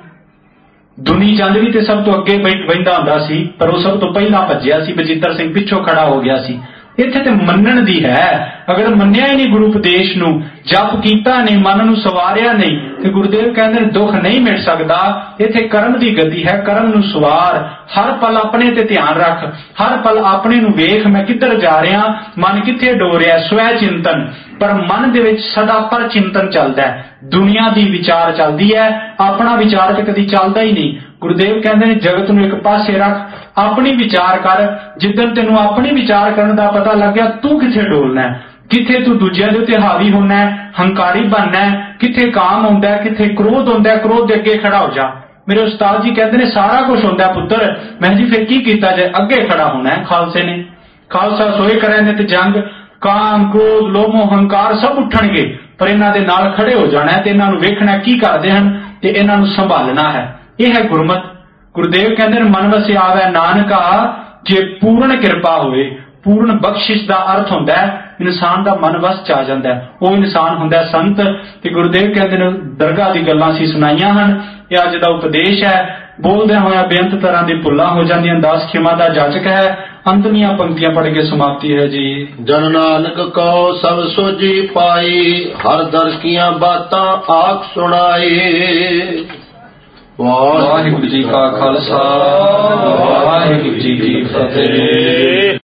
Speaker 1: ਦੁਨੀ ਚੰਦ ਵੀ ਤੇ ਸਭ ਤੋਂ ਅੱਗੇ ਬੈਠਾ ਹੁੰਦਾ ਸੀ, ਪਰ ਉਹ ਸਭ ਤੋਂ ਪਹਿਲਾਂ ਭੱਜਿਆ ਸੀ, ਬਚਿੱਤਰ ਸਿੰਘ ਪਿੱਛੋਂ ਖੜਾ ਹੋ ਗਿਆ ਸੀ। ਇੱਥੇ ਤੇ ਮੰਨਣ ਦੀ ਹੈ। ਅਗਰ ਮੰਨਿਆ ਹੀ ਨਹੀਂ ਗੁਰੂ ਉਪਦੇਸ਼ ਨੂੰ, ਜਪ ਕੀਤਾ ਨਹੀਂ, ਮਨ ਨੂੰ ਸਵਾਰਿਆ ਨਹੀਂ, ਤੇ ਗੁਰਦੇਵ ਕਹਿੰਦੇ ਨੇ ਦੁੱਖ ਨਹੀਂ ਮਿਟ ਸਕਦਾ। ਇੱਥੇ ਕਰਮ ਦੀ ਗਤੀ ਹੈ, ਕਰਮ ਨੂੰ ਸਵਾਰ, ਹਰ ਪਲ ਆਪਣੇ ਤੇ ਧਿਆਨ ਰੱਖ, ਹਰ ਪਲ ਆਪਣੇ ਨੂੰ ਵੇਖ, ਮੈਂ ਕਿੱਧਰ ਜਾ ਰਿਹਾ, ਮਨ ਕਿੱਥੇ ਡੋ ਰਿਹਾ, ਸਵੈ ਚਿੰਤਨ। ਪਰ ਮਨ ਦੇ ਵਿੱਚ ਸਦਾ ਪਰ ਚਿੰਤਨ ਚੱਲਦਾ ਹੈ, ਦੁਨੀਆ ਦੀ ਵਿਚਾਰ ਚੱਲਦੀ ਹੈ, ਆਪਣਾ ਵਿਚਾਰ ਤੇ ਕਦੀ ਚੱਲਦਾ ਹੀ ਨਹੀਂ। ਗੁਰਦੇਵ ਕਹਿੰਦੇ ਨੇ ਜਗਤ ਨੂੰ ਇੱਕ ਪਾਸੇ ਰੱਖ, ਆਪਣੀ ਵਿਚਾਰ ਕਰ। ਜਿੱਦਣ ਤੈਨੂੰ ਆਪਣੀ ਵਿਚਾਰ ਕਰਨ ਦਾ ਪਤਾ ਲੱਗਿਆ ਤੂੰ ਕਿੱਥੇ ਡੋਲਣਾ, ਕਿੱਥੇ ਤੂੰ ਦੂਜਿਆਂ ਦੇ ਉੱਤੇ ਹਾਵੀ ਹੋਣਾ, ਹੰਕਾਰੀ ਬਣਨਾ, ਕਿੱਥੇ ਕਾਮ ਹੁੰਦਾ, ਕਿੱਥੇ ਕ੍ਰੋਧ ਹੁੰਦਾ, ਕ੍ਰੋਧ ਦੇ ਅੱਗੇ ਖੜਾ ਹੋ ਜਾ। ਮੇਰੇ ਉਸਤਾਦ ਜੀ ਕਹਿੰਦੇ ਨੇ ਸਾਰਾ ਕੁਝ ਹੁੰਦਾ ਪੁੱਤਰ। ਮੈਂ ਜੀ ਫਿਰ ਕੀ ਕੀਤਾ ਜਾਏ? ਅੱਗੇ ਖੜਾ ਹੋਣਾ ਹੈ। ਖਾਲਸੇ ਨੇ, ਖਾਲਸਾ ਸੋਏ ਕਰੇ ਨੇ ਤੇ ਜੰਗ, ਕਾਮ ਕ੍ਰੋਧ ਲੋਭ ਹੰਕਾਰ ਸਭ ਉੱਠਣਗੇ, ਪਰ ਇਹਨਾਂ ਦੇ ਨਾਲ ਖੜੇ ਹੋ ਜਾਣਾ ਤੇ ਇਹਨਾਂ ਨੂੰ ਵੇਖਣਾ ਕੀ ਕਰਦੇ ਹਨ ਤੇ ਇਹਨਾਂ ਨੂੰ ਸੰਭਾਲਣਾ ਹੈ। ਇਹ ਹੈ ਗੁਰਮਤ। ਗੁਰਦੇਵ ਕਹਿੰਦੇ ਨੇ ਮਨ ਵਸੇ ਆਵੇ ਨਾਨਕਾ, ਜੇ ਪੂਰਨ ਕਿਰਪਾ ਹੋਵੇ। ਪੂਰਨ ਬਖਸ਼ਿਸ਼ ਦਾ ਅਰਥ ਹੁੰਦਾ ਹੈ ਇਨਸਾਨ ਦਾ ਮਨ ਵਸ ਚ ਆ ਜਾਂਦਾ, ਉਹ ਇਨਸਾਨ ਹੁੰਦਾ ਸੰਤ। ਤੇ ਗੁਰਦੇਵ ਕਹਿੰਦੇ ਨੇ ਦਰਗਾਹ ਦੀ ਗੱਲਾਂ ਅਸੀਂ ਸੁਣਾਈਆਂ ਹਨ, ਇਹ ਅੱਜ ਦਾ ਉਪਦੇਸ਼ ਹੈ। ਬੋਲਦਿਆਂ ਹੋਇਆ ਬੇਅੰਤ ਤਰ੍ਹਾਂ ਦੀ ਭੁੱਲਾਂ ਹੋ ਜਾਂਦੀਆਂ, ਦਾਸ ਖਿਮਾ ਦਾ ਜਾਚਕ ਹੈ। ਅੰਤਮੀਆਂ ਪੰਕਤੀਆਂ ਪੜ੍ਹ ਕੇ ਸਮਾਪਤੀ ਹੈ ਜੀ।
Speaker 2: ਜਨ ਨਾਨਕ ਕੋ ਸਭ ਸੋਝੀ ਪਾਈ, ਹਰ ਦਰ ਕੀਆਂ ਬਾਤਾਂ ਆਖ ਸੁਣਾਈ।
Speaker 1: ਵਾਹਿਗੁਰੂ ਜੀ ਕਾ ਖਾਲਸਾ, ਵਾਹਿਗੁਰੂ ਜੀ ਕੀ ਫਤਿਹ।